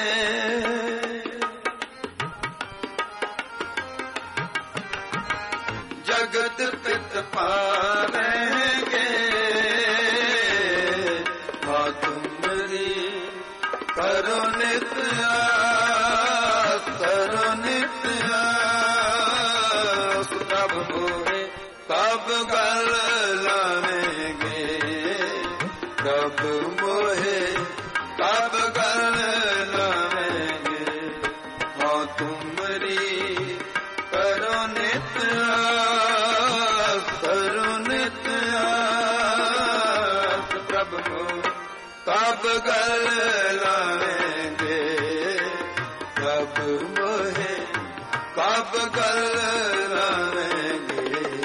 ਜਗਤ ਪਿਤ ਪਾਵੇਂਗੇ। ਹੋ ਤੁਮਰੀ करो नित्य आस, करो नित्य आस। कब मोहे कब गल लावेंगे, कब मोहे कब गल लावेंगे। हाँ तुमरी करो नित्य आस, करो नित्य आस। प्रभु कब गल लावेंगे, कब मोहे कब गल लावेंगे।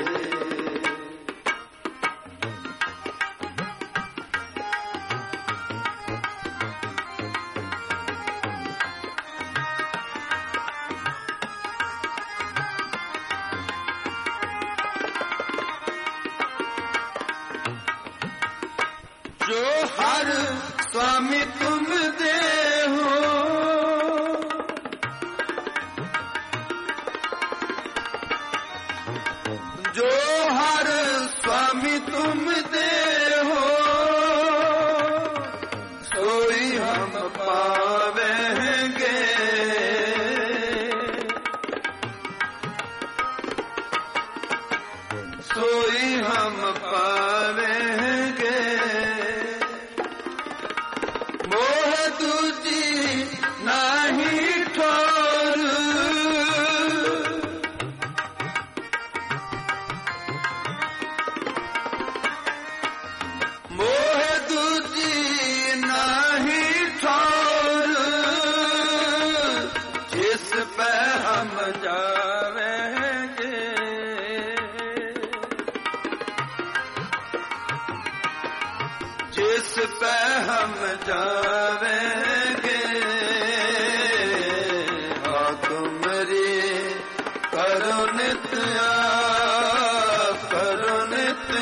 जो हर स्वामी तुम दे हो, जो हर स्वामी तुम दे हो, सोई हम पावेंगे। सोई हम पावेंगे। मोह दूजी नहीं ठोर, मोह दूजी नहीं ठोर। जिस पे हम जावेंगे, जिस पे हम जावेंगे। हाँ तुमरी करो नित्य आस, करो नित्य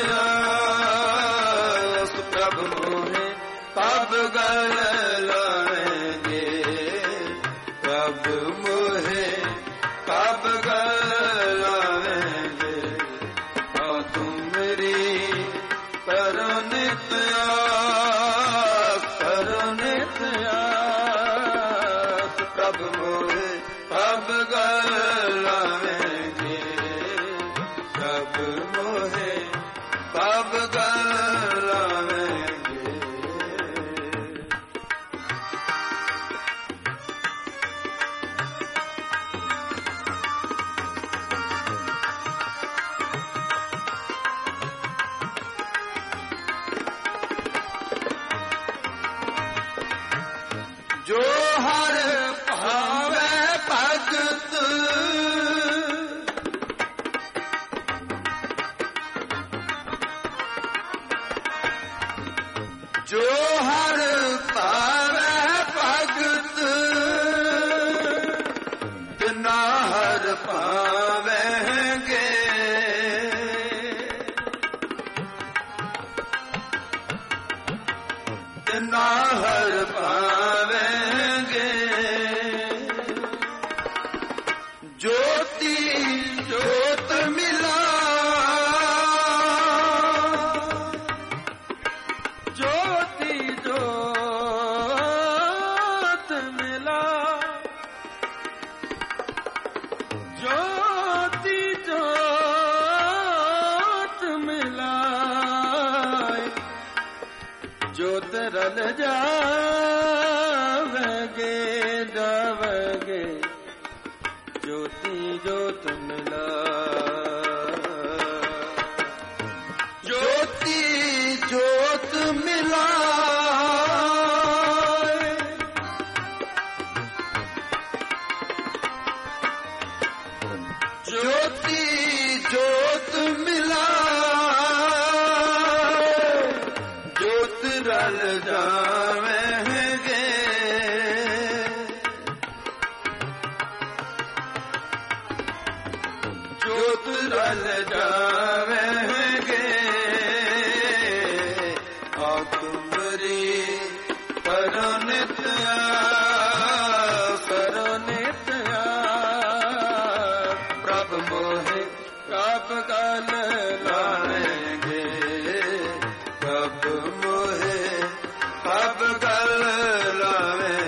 आस। प्रभु मोहे कब गल लाएंगे, कब मोहे कब गल लाएंगे। हाँ तुमरी करो नित्य आस, करो नित्य आस। प्रभु मोहे कब गल लावेंगे, कब मोहे कब गल लावेंगे। जो हर भावे भगत, जो हर भावे भगत, बिना हर पावेंगे। बिना हर पावेंगे। ज्योति ज्योत मिला, ज्योति ज्योत मिला, ज्योति ज्योत मिला। ज्योत रल जावेंगे, जावेंगे। ज्योति ज्योत मिला, ज्योति ज्योत मिला। ज्योति ज्योत मिला, ज्योत रल जावेंगे। ज्योत रल जावेंगे। हाँ तुमरी करो नित्य आस, करो नित्य आस। प्रभु मोहे कब गल लाएंगे, कब मोहे कब गल लावेंगे।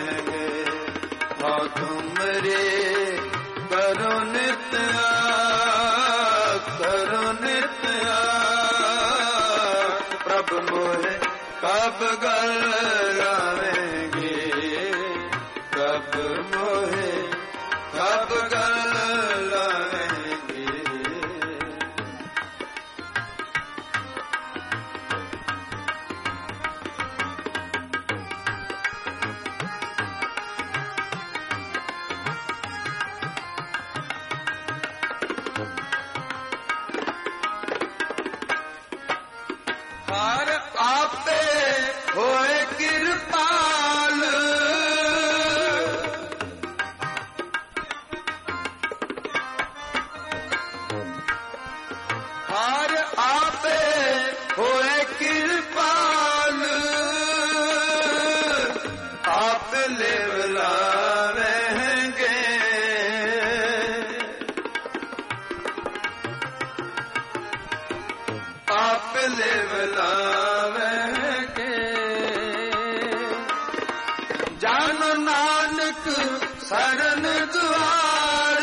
ਜਨ ਨਾਨਕ ਸਰਨ ਦੁਆਰ,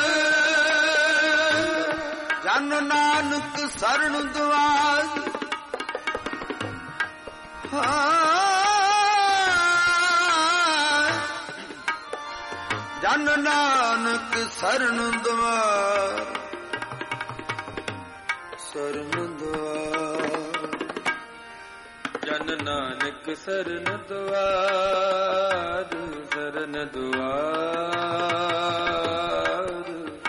ਜਨ ਨਾਨਕ ਸਰਨ ਦੁਆਰ। ਜਨ ਨਾਨਕ ਸਰਨ ਦੁਆਰ, ਸਰਨ ਦੁਆਰ। ਜਨ ਨਾਨਕ ਸਰਨ ਦੁਆਰ, ਸਰਨ ਦੁਆਰ।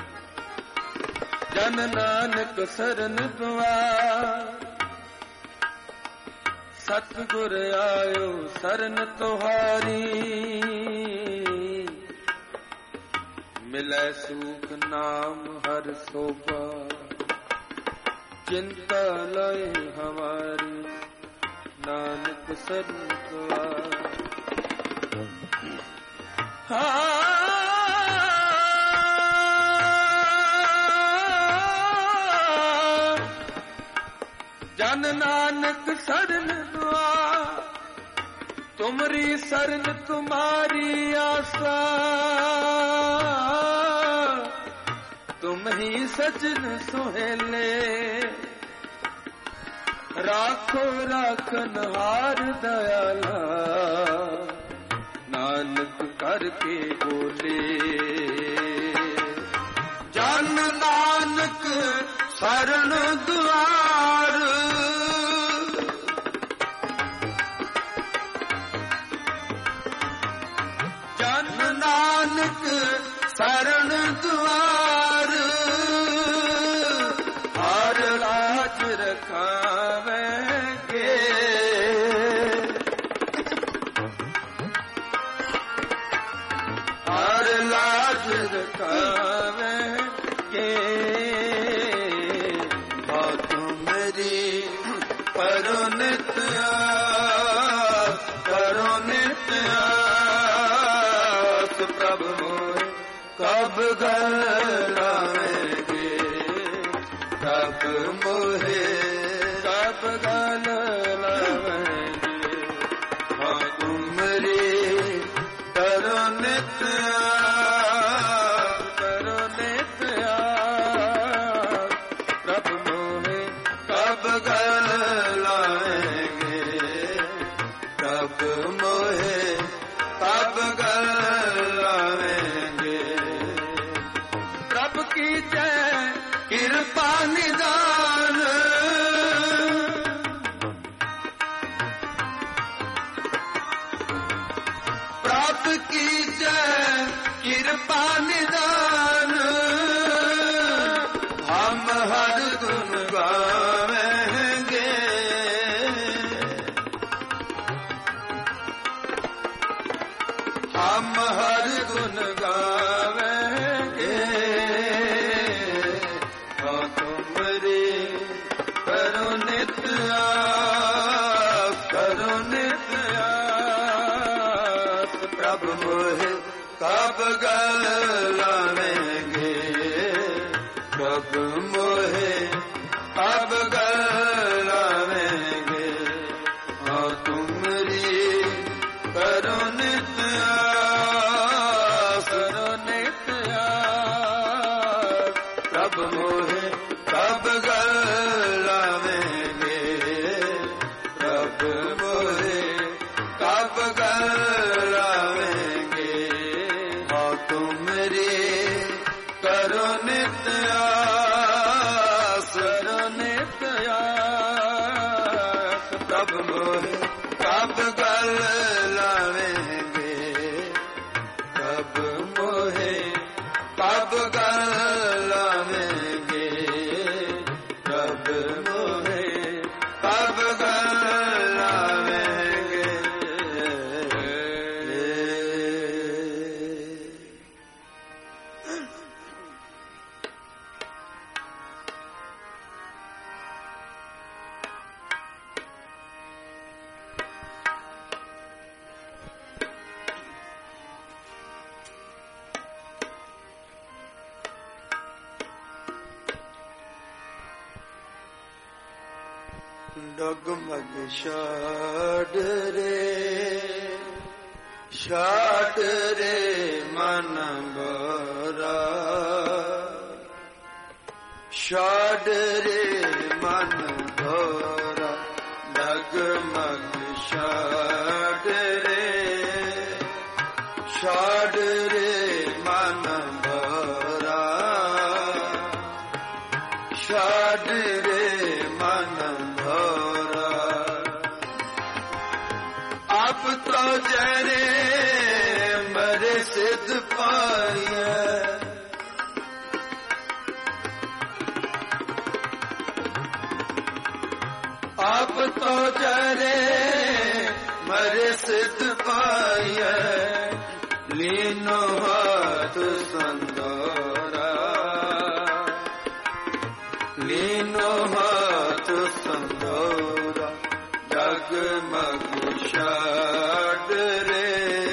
ਜਨ ਨਾਨਕ ਸਰਨ ਦੁਆਰ, ਸਤਿਗੁਰ ਆਇਓ ਸਰਨ ਤੁਹਾਰੀ। ਮਿਲੈ ਸੂਖ ਨਾਮ ਹਰ ਸੋਭਾ, ਚਿੰਤਾ ਲਏ ਹਮਾਰੀ। ਨਾਨਕ ਸਰਨ ਦੁਆਰ। ਜਨ ਨਾਨਕ ਸਰਨ ਦੁਆਰ, ਤੁਮਰੀ ਸਰਨ ਤੁਮਾਰੀ ਆਸਾ। ਤੁਮ ਹੀ ਸਜਣ ਸੁਹੇਲੇ, ਰਾਖੋ ਰਾਖਨ ਹਾਰ ਦਇਆਲਾ। ਨਾਨਕ ਕਰਕੇ ਬੋਲੇ, ਜਨ ਨਾਨਕ ਸਰਨ ਦੁਆਰ। ਜਨ ਨਾਨਕ ਸਰਨ ਦੁਆਰ, ਹਰ ਲਾਜ ਰਖਾਵੇਂਗੇ। ਹਰ ਲਾਜ ਰਖਾਵੇਂਗੇ। ਬਾਤ ਮੇਰੀ ਕਰੋ ਨਿਤ ਆਸ, ਕਰੋ ਨਿਤ ਆਸ। ਪ੍ਰਭ ਮੋਹਿ ਕਬ ਗਲ ਲਾਵੇਂਗੇ, ਕਬ ਮੋਹਿ ਕਬ ਗਲ ਲਾਵੇਂਗੇ। ਹਾਂ ਤੁਮਰੀ ਕਰੋ ਨਿਤ ਆਸ, ਕਰੋ ਨਿਤ ਆਸ। ਪ੍ਰਭ ਮੋਹਿ ਕਬ ਗਲ ਲਾਵੇਂਗੇ, ਕਬ ਮੋਹਿ ਕਬ ਗਲ ਲਾਵੇਂਗੇ। ਪ੍ਰਭ ਕੀ ਜੈ ਕਿਰਪਾ ਨਿਦਾਨ, ਪ੍ਰਭ ਕੀਜੈ ਕਿਰਪਾ ਨਿਦਾਨ। ਹਮ ਹਰ ਗੁਣ ਗਾਵੇਂਗੇ, ਹਮ ਹਰ ਗੁਣ ਗਾਵੇਂਗੇ। ਹਾਂ ਤੁਮਰੀ ਕਰੋ ਨਿਤ ਆਸ, ਕਰੋ ਨਿਤ ਆਸ। ਪ੍ਰਭ ਮੋਹਿ ਕਬ ਗਲ ਲਾਵੇਂਗੇ, ਪ੍ਰਭ ਮੋਹਿ ਕਬ ਗਲ ਲਾਵੇਂਗੇ। ਹਾਂ ਤੁਮਰੀ ਕਰੋ ਨਿਤ ਆਸ, ਕਰੋ ਨਿਤ ਆਸ। ਪ੍ਰਭ ਮੋਹਿ ਕਬ ਗਲ ਲਾਵੇਂਗੇ, ਪ੍ਰਭ ਮੋਹਿ ਕਬ ਗਲ ਲਾਵੇਂਗੇ। ਹਾਂ ਤੁਮਰੀ ਕਰੋ ਨਿਤ ਆਸ, ਕਰੋ ਨਿਤ ਆਸ। ਪ੍ਰਭ ਮੋਹਿ ਕਬ ਗਲ ਲਾਵੇਂਗੇ, ਪ੍ਰਭ ਮੋਹਿ ਕਬ ਗਲ ਲਾਵੇਂਗੇ। ਪ੍ਰਭ ਮੋਹਿ ਕਬ ਗਲ ਲਾਵੇਂਗੇ। ਡਗਮਗ ਛਾੜ ਰੇ ਛਾੜ ਰੇ ਮਨ ਭੋਰਾ ਛਾੜ ਰੇ ਮਨ ਭੋਰਾ ਡਗਮਗ ਛਾੜ ਰੇ ਛਾੜ ਰੇ ਮਨ ਭੋਰਾ ਛਾੜ ਰੇ ਮਨ ਭੋਰਾ ਆਪ ਤੋ ਜਰੇ ਮਰੇ ਸਿਧ ਪਾਈਐ ਆਪ ਤੋ ਜਰੇ ਮਰੇ ਸਿਧ ਪਾਈਐ ਲੀਨੋ ਹੱਥ ਸੰਦੋਰਾ ਲੀਨੋ ਹੱਥ ਸੰਦੋਰਾ ਜਗਮਗ ਛਾੜ ਰੇ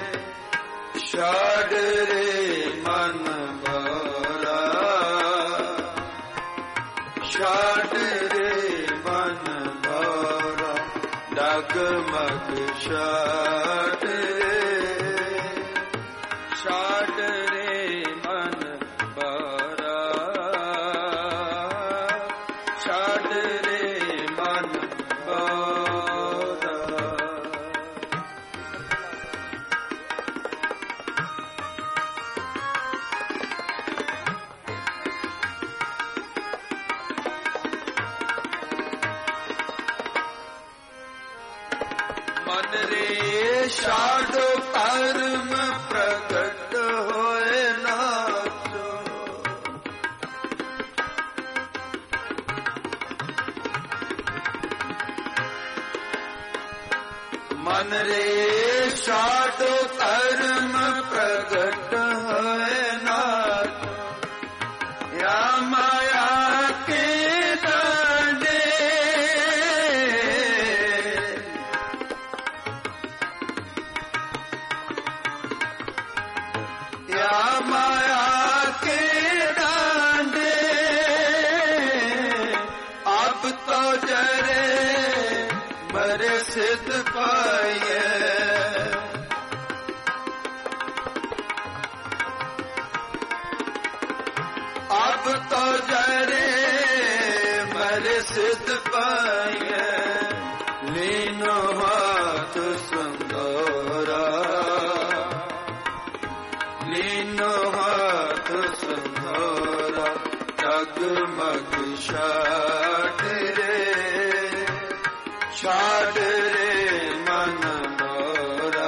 ਛਾੜ ਰੇ ਮਨ ਭੋਰਾ ਛਾੜ ਰੇ ਮਨ ਭੋਰਾ ਡਗਮਗ ਛਾੜ ਰੇ ਛਾੜ ਰੇ ਮਨ ਭੋਰਾ ਛਾੜ ਰੇ ਮਨ ਮਨ ਰੇ ਛਾੜੋ ਕਰਮ ਪ੍ਰਗਟ ਹੋਏ ਨਾਚੋ ਮਨ ਰੇ ਛਾੜੋ ਕਰਮ ਪ੍ਰਗਟ ਹੋਏ ਨਾਚੋ ਯਾ ਮਾਇਆ ਕੇ ਡਾਂਡੇ या माया के डांडे अब तो जरे मरे सिद्ध पाइए अब तो जरे मरे सिद्ध पाइए लीनो हाथ संदोरा लीनो हाथ संधोरा जगमग छाड़ रे छाड़ रे मन भोरा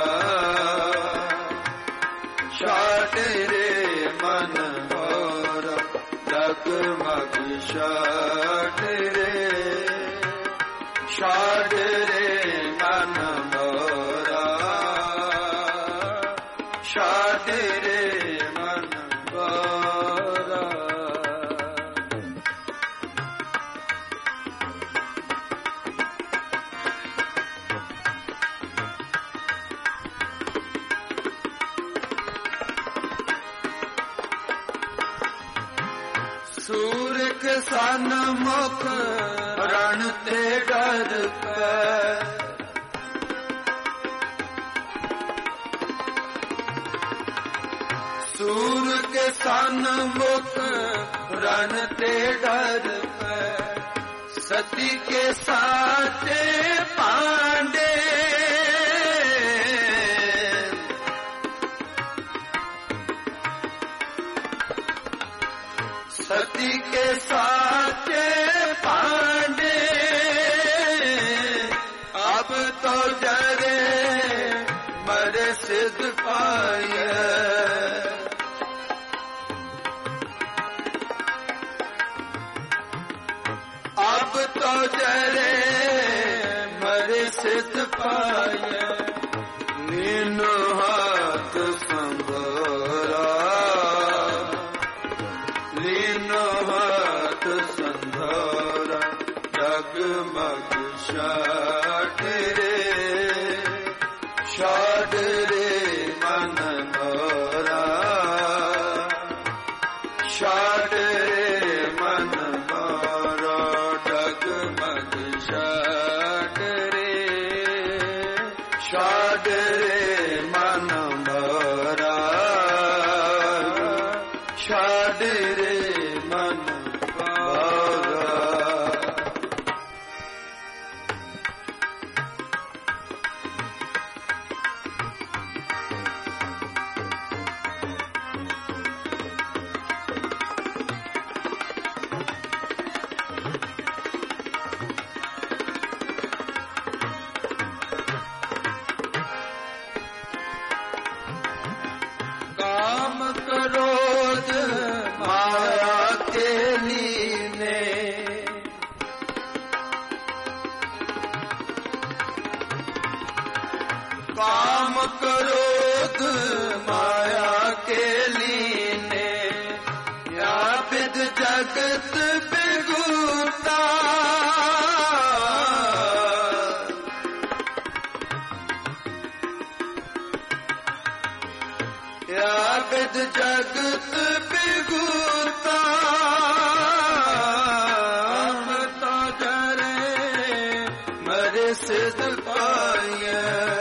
छाड़ रे मन भोरा जगमग छाड़ रे छाड़ रे मन भोरा छाड़ रे मन भोरा सूर के सन मुख रण ते डर पै सूर के सन मुख रण ते डर पै सती के साचे पांडे सती के साचे पांडे अब तो जरे मरे सिद्ध पाइए अब तो जरे मरे सिद्ध पाइए नीनो हाथ संभोरा लीनो हाथ संधोरा जगमग छाड़ रे छाड़ रे मन भोरा छाड़ रे मन भोरा जगमग छाड़ रे छाड़ रे मन ਛਾੜ ਰੇ ਮਨ ਭਾਗਾ। काम क्रोध माया के लीने काम क्रोध माया के लीने व्यापित जगत बिगुता व्यापित जगत बिगुता अब तो जरे मरे सिद्ध पाए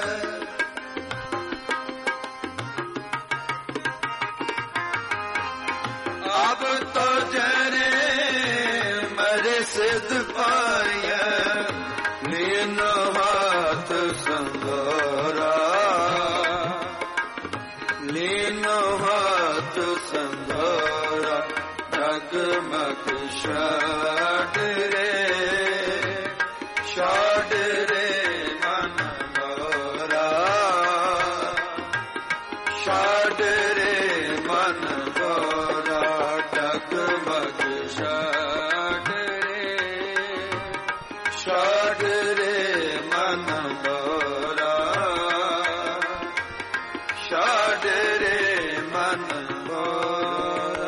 अब तो जरे मरे सिद्ध पाए लीन हाथ संगोरा लीन हाथ संगोरा डगमग छाड़ रे छाड़ रे मन गोरा छाड़ रे मन गोरा डगमग छाड़ रे छाड़ रे मन गोरा छाड़ रे मन गोरा।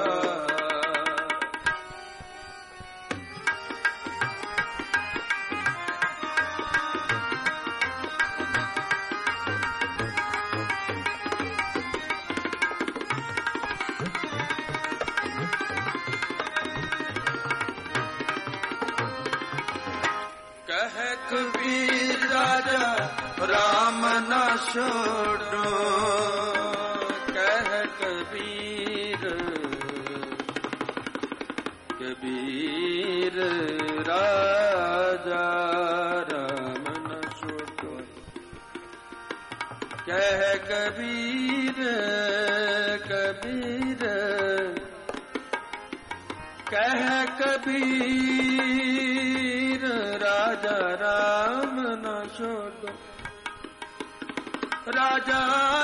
कह कबीर राजा राम न छोड़ो कह कबीर कबीर राजा राम न छोड़ो कह कबीर कबीर कह कबीर राजा राम न छोड़ो राजा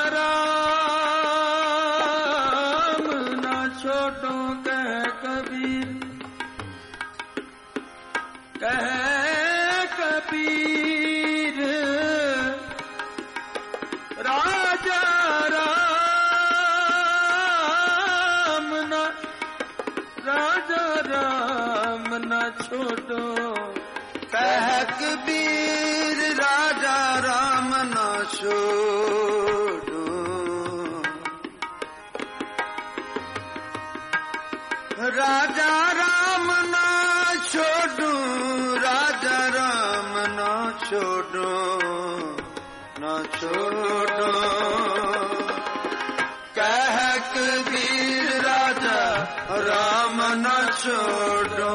राम न छोड़ो कह कबीर कह कबीर राजा राम न राजा राम न छोड़ो कह कबीर राजा राम न छोड़ो राजा राम न छोड़ो राजा राम न छोड़ो न छोड़ो कह कबीर राजा राम न छोड़ो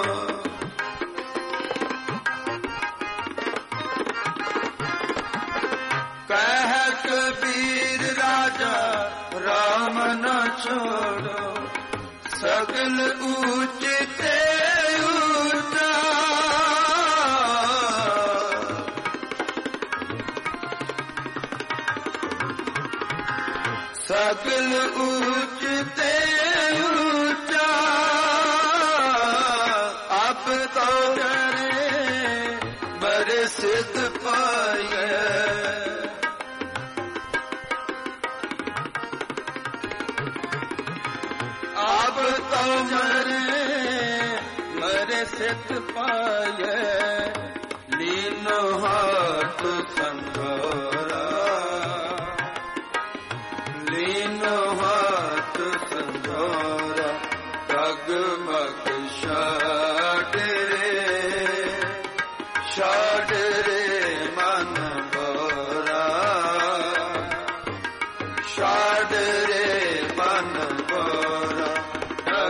कह कबीर राजा राम न छोड़ो सगल ऊंचते ऊंचा सगल ऊंचते ऊंचा अब तो करे बड़े सिद्ध पाए अब तो मरे मरे सिद्ध पाए लीनो हाथ संगोरा लीनो हाथ संगोरा डगमग छाड़ रे छाड़ रे मन गोरा छाड़ रे मन गोरा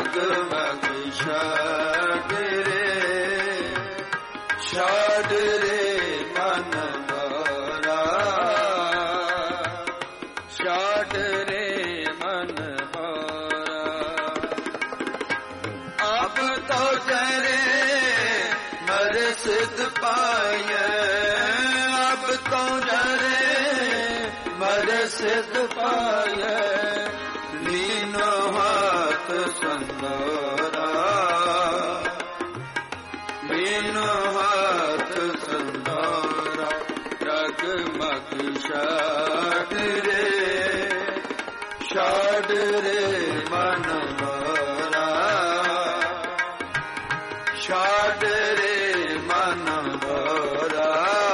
छाड़ रे मन मोरा। अब तो जरे मर सिद्ध पाए, अब तो जरे मर सिद्ध पाए, लीनो हाथ संदोरा, लीनो हाथ संदोरा। जगमग छाड़ रे, छाड़ रे मन मोरा, छाड़ रे मन मोरा,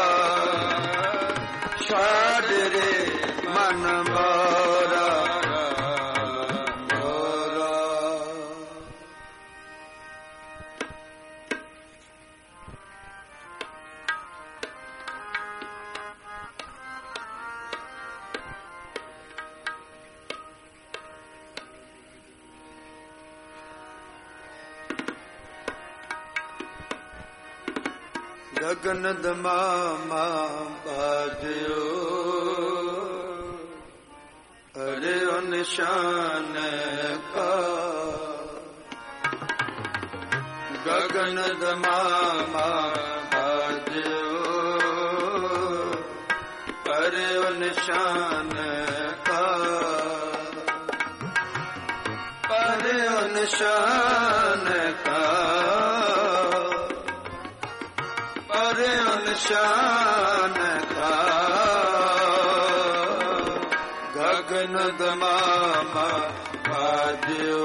छाड़ रे मन मोरा, मोरा। गगन दमामा बाजो, अरे निशान का। गगन दमामा बाजो, अरे निशान का, अरे निशान का, अरे निशान का। गगन दमामा बाजो,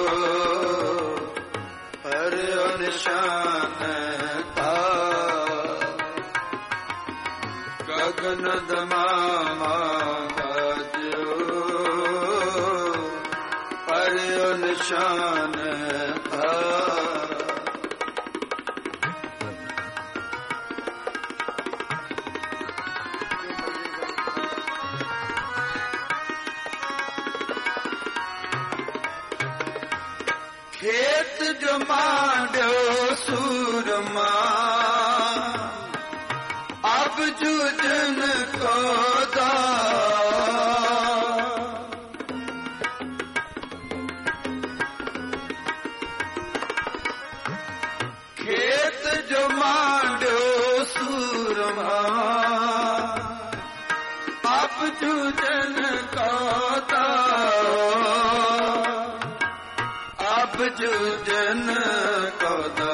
अरे निशान का। गगन दमामा बाजो, अरे निशान का। खेत जो मांडो सूरमा, अब जुजन को दा। खेत जो मांडो सूरमा, अब जुजन को दा। अब जुजन को दो,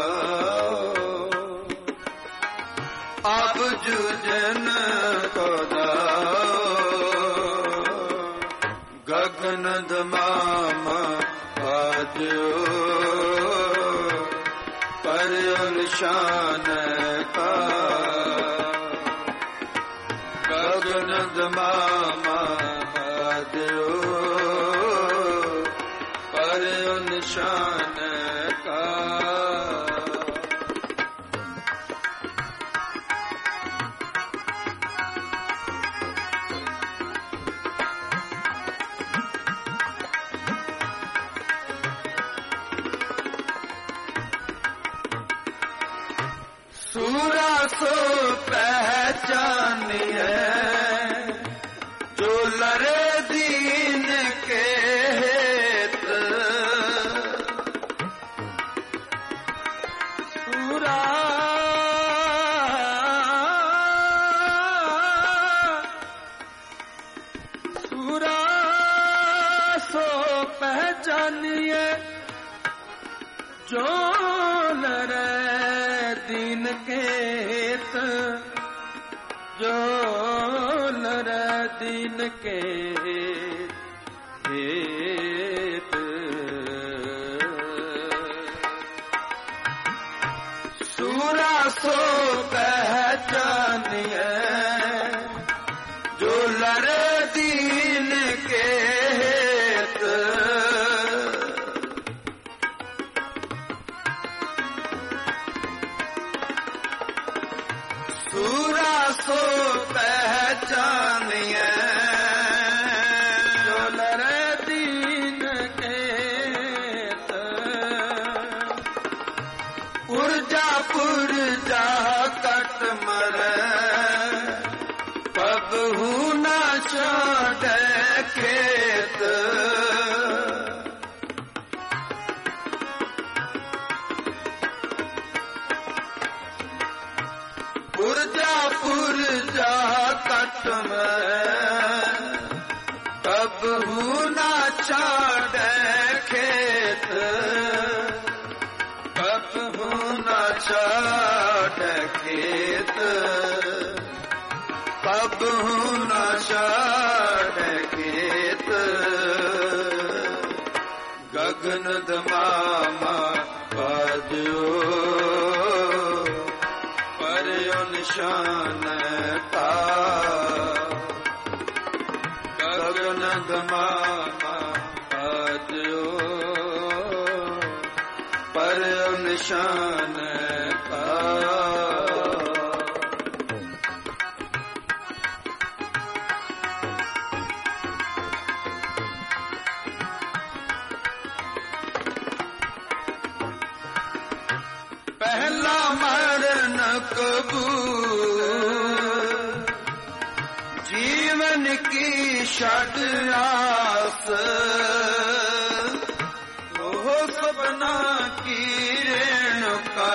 अब जुजन को दो। गगन दमामा बाजो, पर निशान का। गगन दमामा बाजो, पर निशान का। सूरा सो पहचानिए, जो लरे दीन के हेत। सूरा सूरा सो पहचानिए, जो लरे दीन के हेत। जो लरे दीन के हेत। सूरा सो पहचानिए, जो लरे दीन के हेत। सूरा सो पहचानिए, जो लरे दीन ਕਬਹੂ ਨਾ ਛਾੜੈ ਖੇਤ, ਕਬਹੂ ਨਾ ਛਾੜੈ ਖੇਤ, ਕਬਹੂ ਨਾ ਛਾੜੈ ਖੇਤ। ਗਗਨ ਦਮਾਮਾ ਬਾਜੋ ਪਰਿਉ ਨਿਸ਼ਾਨ ਤਾ, ਗਗਨ ਦਮਾਮਾ ਬਾਜੋ ਪਰਿਉ ਨਿਸ਼ਾਨ ਤਾ। ਪਹਿਲਾ ਮਰਨ ਕਬੂਲ, ਜੀਵਨ ਕੀ ਛੱਡ ਆਸ, ਉਹ ਸਭਨਾ ਕੀ ਰੇਣੁਕਾ,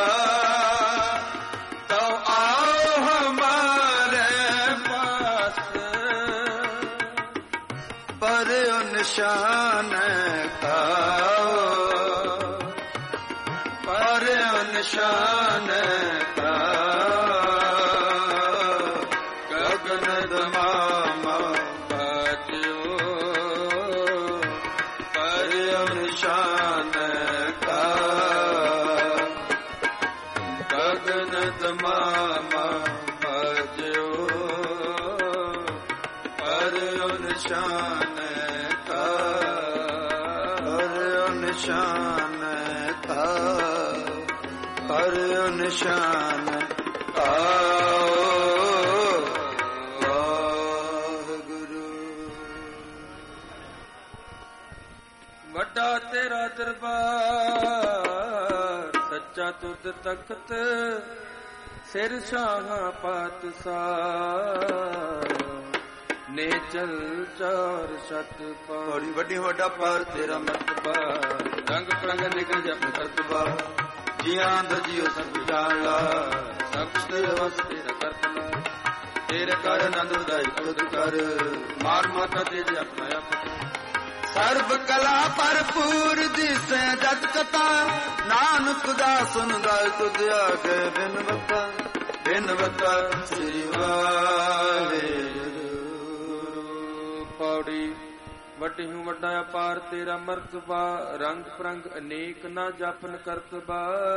ਤੋ ਆਓ ਹਮਾਰੇ ਪਾਸ। ਪਰ ਨਿਸ਼ਾਨ ਕਾਓ, ਪਰ ਨਿਸ਼ਾਨ ਕਾ, ਗਗਨ ਦਮਾਮਾ ਬਾਜੋ ਪਰ ਨਿਸ਼ਾਨ ਕਾ, ਗਗਨ ਦਮਾਮਾ ਬਾਜੋ ਪਰ ਨਿਸ਼ਾਨ ਕਾ, ਪਰ ਨਿਸ਼ਾਨ ਕਾ, ਹਰ ਨਿਸ਼ਾਨ ਆਓ। ਵਾਹਿਗੁਰੂ। ਵੱਡਾ ਤੇਰਾ ਦਰਬਾਰ, ਸੱਚਾ ਤੁਧ ਤਖਤ, ਸਿਰ ਸ਼ਾਹਾਂ ਪਾਤਸ਼ਾਹ, ਨੇ ਚਲ ਚਾਰ ਸਤ ਪੌੜੀ। ਵੱਡੀ ਵੱਡਾ ਪਾਰ ਤੇਰਾ ਮਰਤਬਾ, ਰੰਗ ਪ੍ਰੰਗ ਨਿਕਲ ਜਪ ਕਰਤਬਾ, ਜੀਆਂ ਦਾ ਜੀਉ ਸਭ ਜਾਣਾ, ਸਭ ਕੁਛ ਤੇਰਾ ਵਸ ਤੇਰਾ ਕਰਤਨਾ, ਤੇਰੇ ਕਰ ਆਨੰਦ ਵਧਾਈ ਖੁਦ ਕਰ, ਮਾਰ ਮਾਤਾ ਤੇਜ ਆਪਣਾ ਆਪ। ਸਰਬ ਕਲਾ ਭਰਪੂਰ ਦਿਸੈ ਜਤ ਕਥਾ, ਨਾਨਕ ਦਾ ਸੁਨਦਾ ਤੁਧ ਆਗੇ ਬਿਨਵਤਾ, ਬਿਨਵਤਾ ਸ੍ਰੀ ਵਾਹਿਗੁਰੂ। ਪੌੜੀ। ਵੱਡੀ ਹੂੰ ਵੱਡਾ ਅਪਾਰ ਤੇਰਾ ਮਰਤਬਾ, ਰੰਗ ਪ੍ਰੰਗ ਅਨੇਕ ਨਾ ਜਾਪਨ ਕਰਤਬਾ,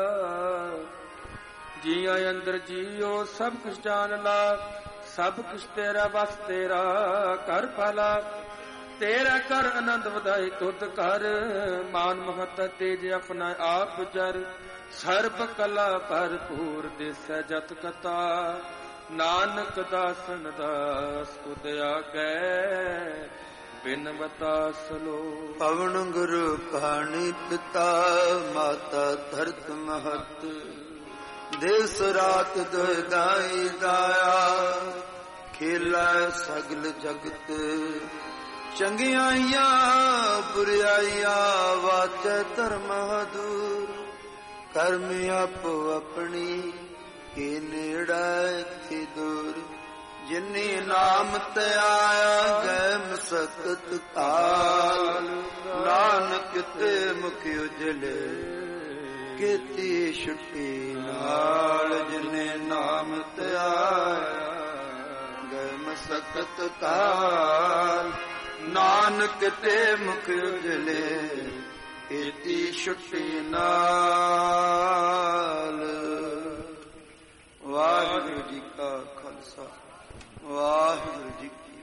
ਜੀਆਂ ਅੰਦਰ ਜੀਓ ਸਭ ਕੁਛ ਜਾਣ ਲਾ, ਸਭ ਕੁਛ ਤੇਰਾ ਬਸ ਤੇਰਾ ਕਰ ਪਾਲਾ, ਤੇਰਾ ਕਰ ਆਨੰਦ ਵਧਾਈ ਤੁਧ ਕਰ, ਮਾਨ ਮਹਤ ਤੇਜ ਆਪਣਾ ਆਪ ਜਰ, ਸਰਬ ਕਲਾ ਭਰਪੂਰ ਦਿਸੈ ਜਤ ਕਥਾ, ਨਾਨਕ ਦਾਸਨ ਦਾਸ ਤੁਧ ਆਗੈ ਬਿਨਵਤਾ ਸਲੋ। ਪਵਨ ਗੁਰੂ ਪਾਣੀ ਪਿਤਾ, ਮਾਤਾ ਧਰਤ ਮਹਤ, ਦਿਵਸ ਰਾਤ ਦੁਇਦਾਈ ਦਾਇਆ, ਖੇਲਾ ਸਗਲ ਜਗਤ, ਚੰਗਿਆਈਆਂ ਬੁਰਿਆਈਆਂ ਵਾਚੈ ਧਰਮ ਹਦੂਰ, ਕਰਮ ਆਪੋ ਆਪਣੀ ਕੇ ਨੇੜਾ ਕੇ ਦੂਰ, ਜਿਨੀ ਨਾਮ ਤੇ ਆਇਆ ਗੈ ਮਸਕਤ ਕਾਲ, ਨਾਨਕ ਤੇ ਮੁਖ ਉਜਲੇ ਕੀਤੀ ਛੁੱਟੀ ਨਾਲ, ਜਿਨੇ ਨਾਮ ਤੇ ਆਇਆ ਗੈ ਮਸਕਤ ਕਾਲ, ਨਾਨਕ ਤੇ ਮੁਖ ਉਜਲੇ ਕੀਤੀ ਛੁੱਟੀ ਨਾਲ। ਵਾਹਿਗੁਰੂ ਜੀ ਕਾ ਖਾਲਸਾ, ਵਾਹਿਗੁਰੂ ਜੀ ਕੀ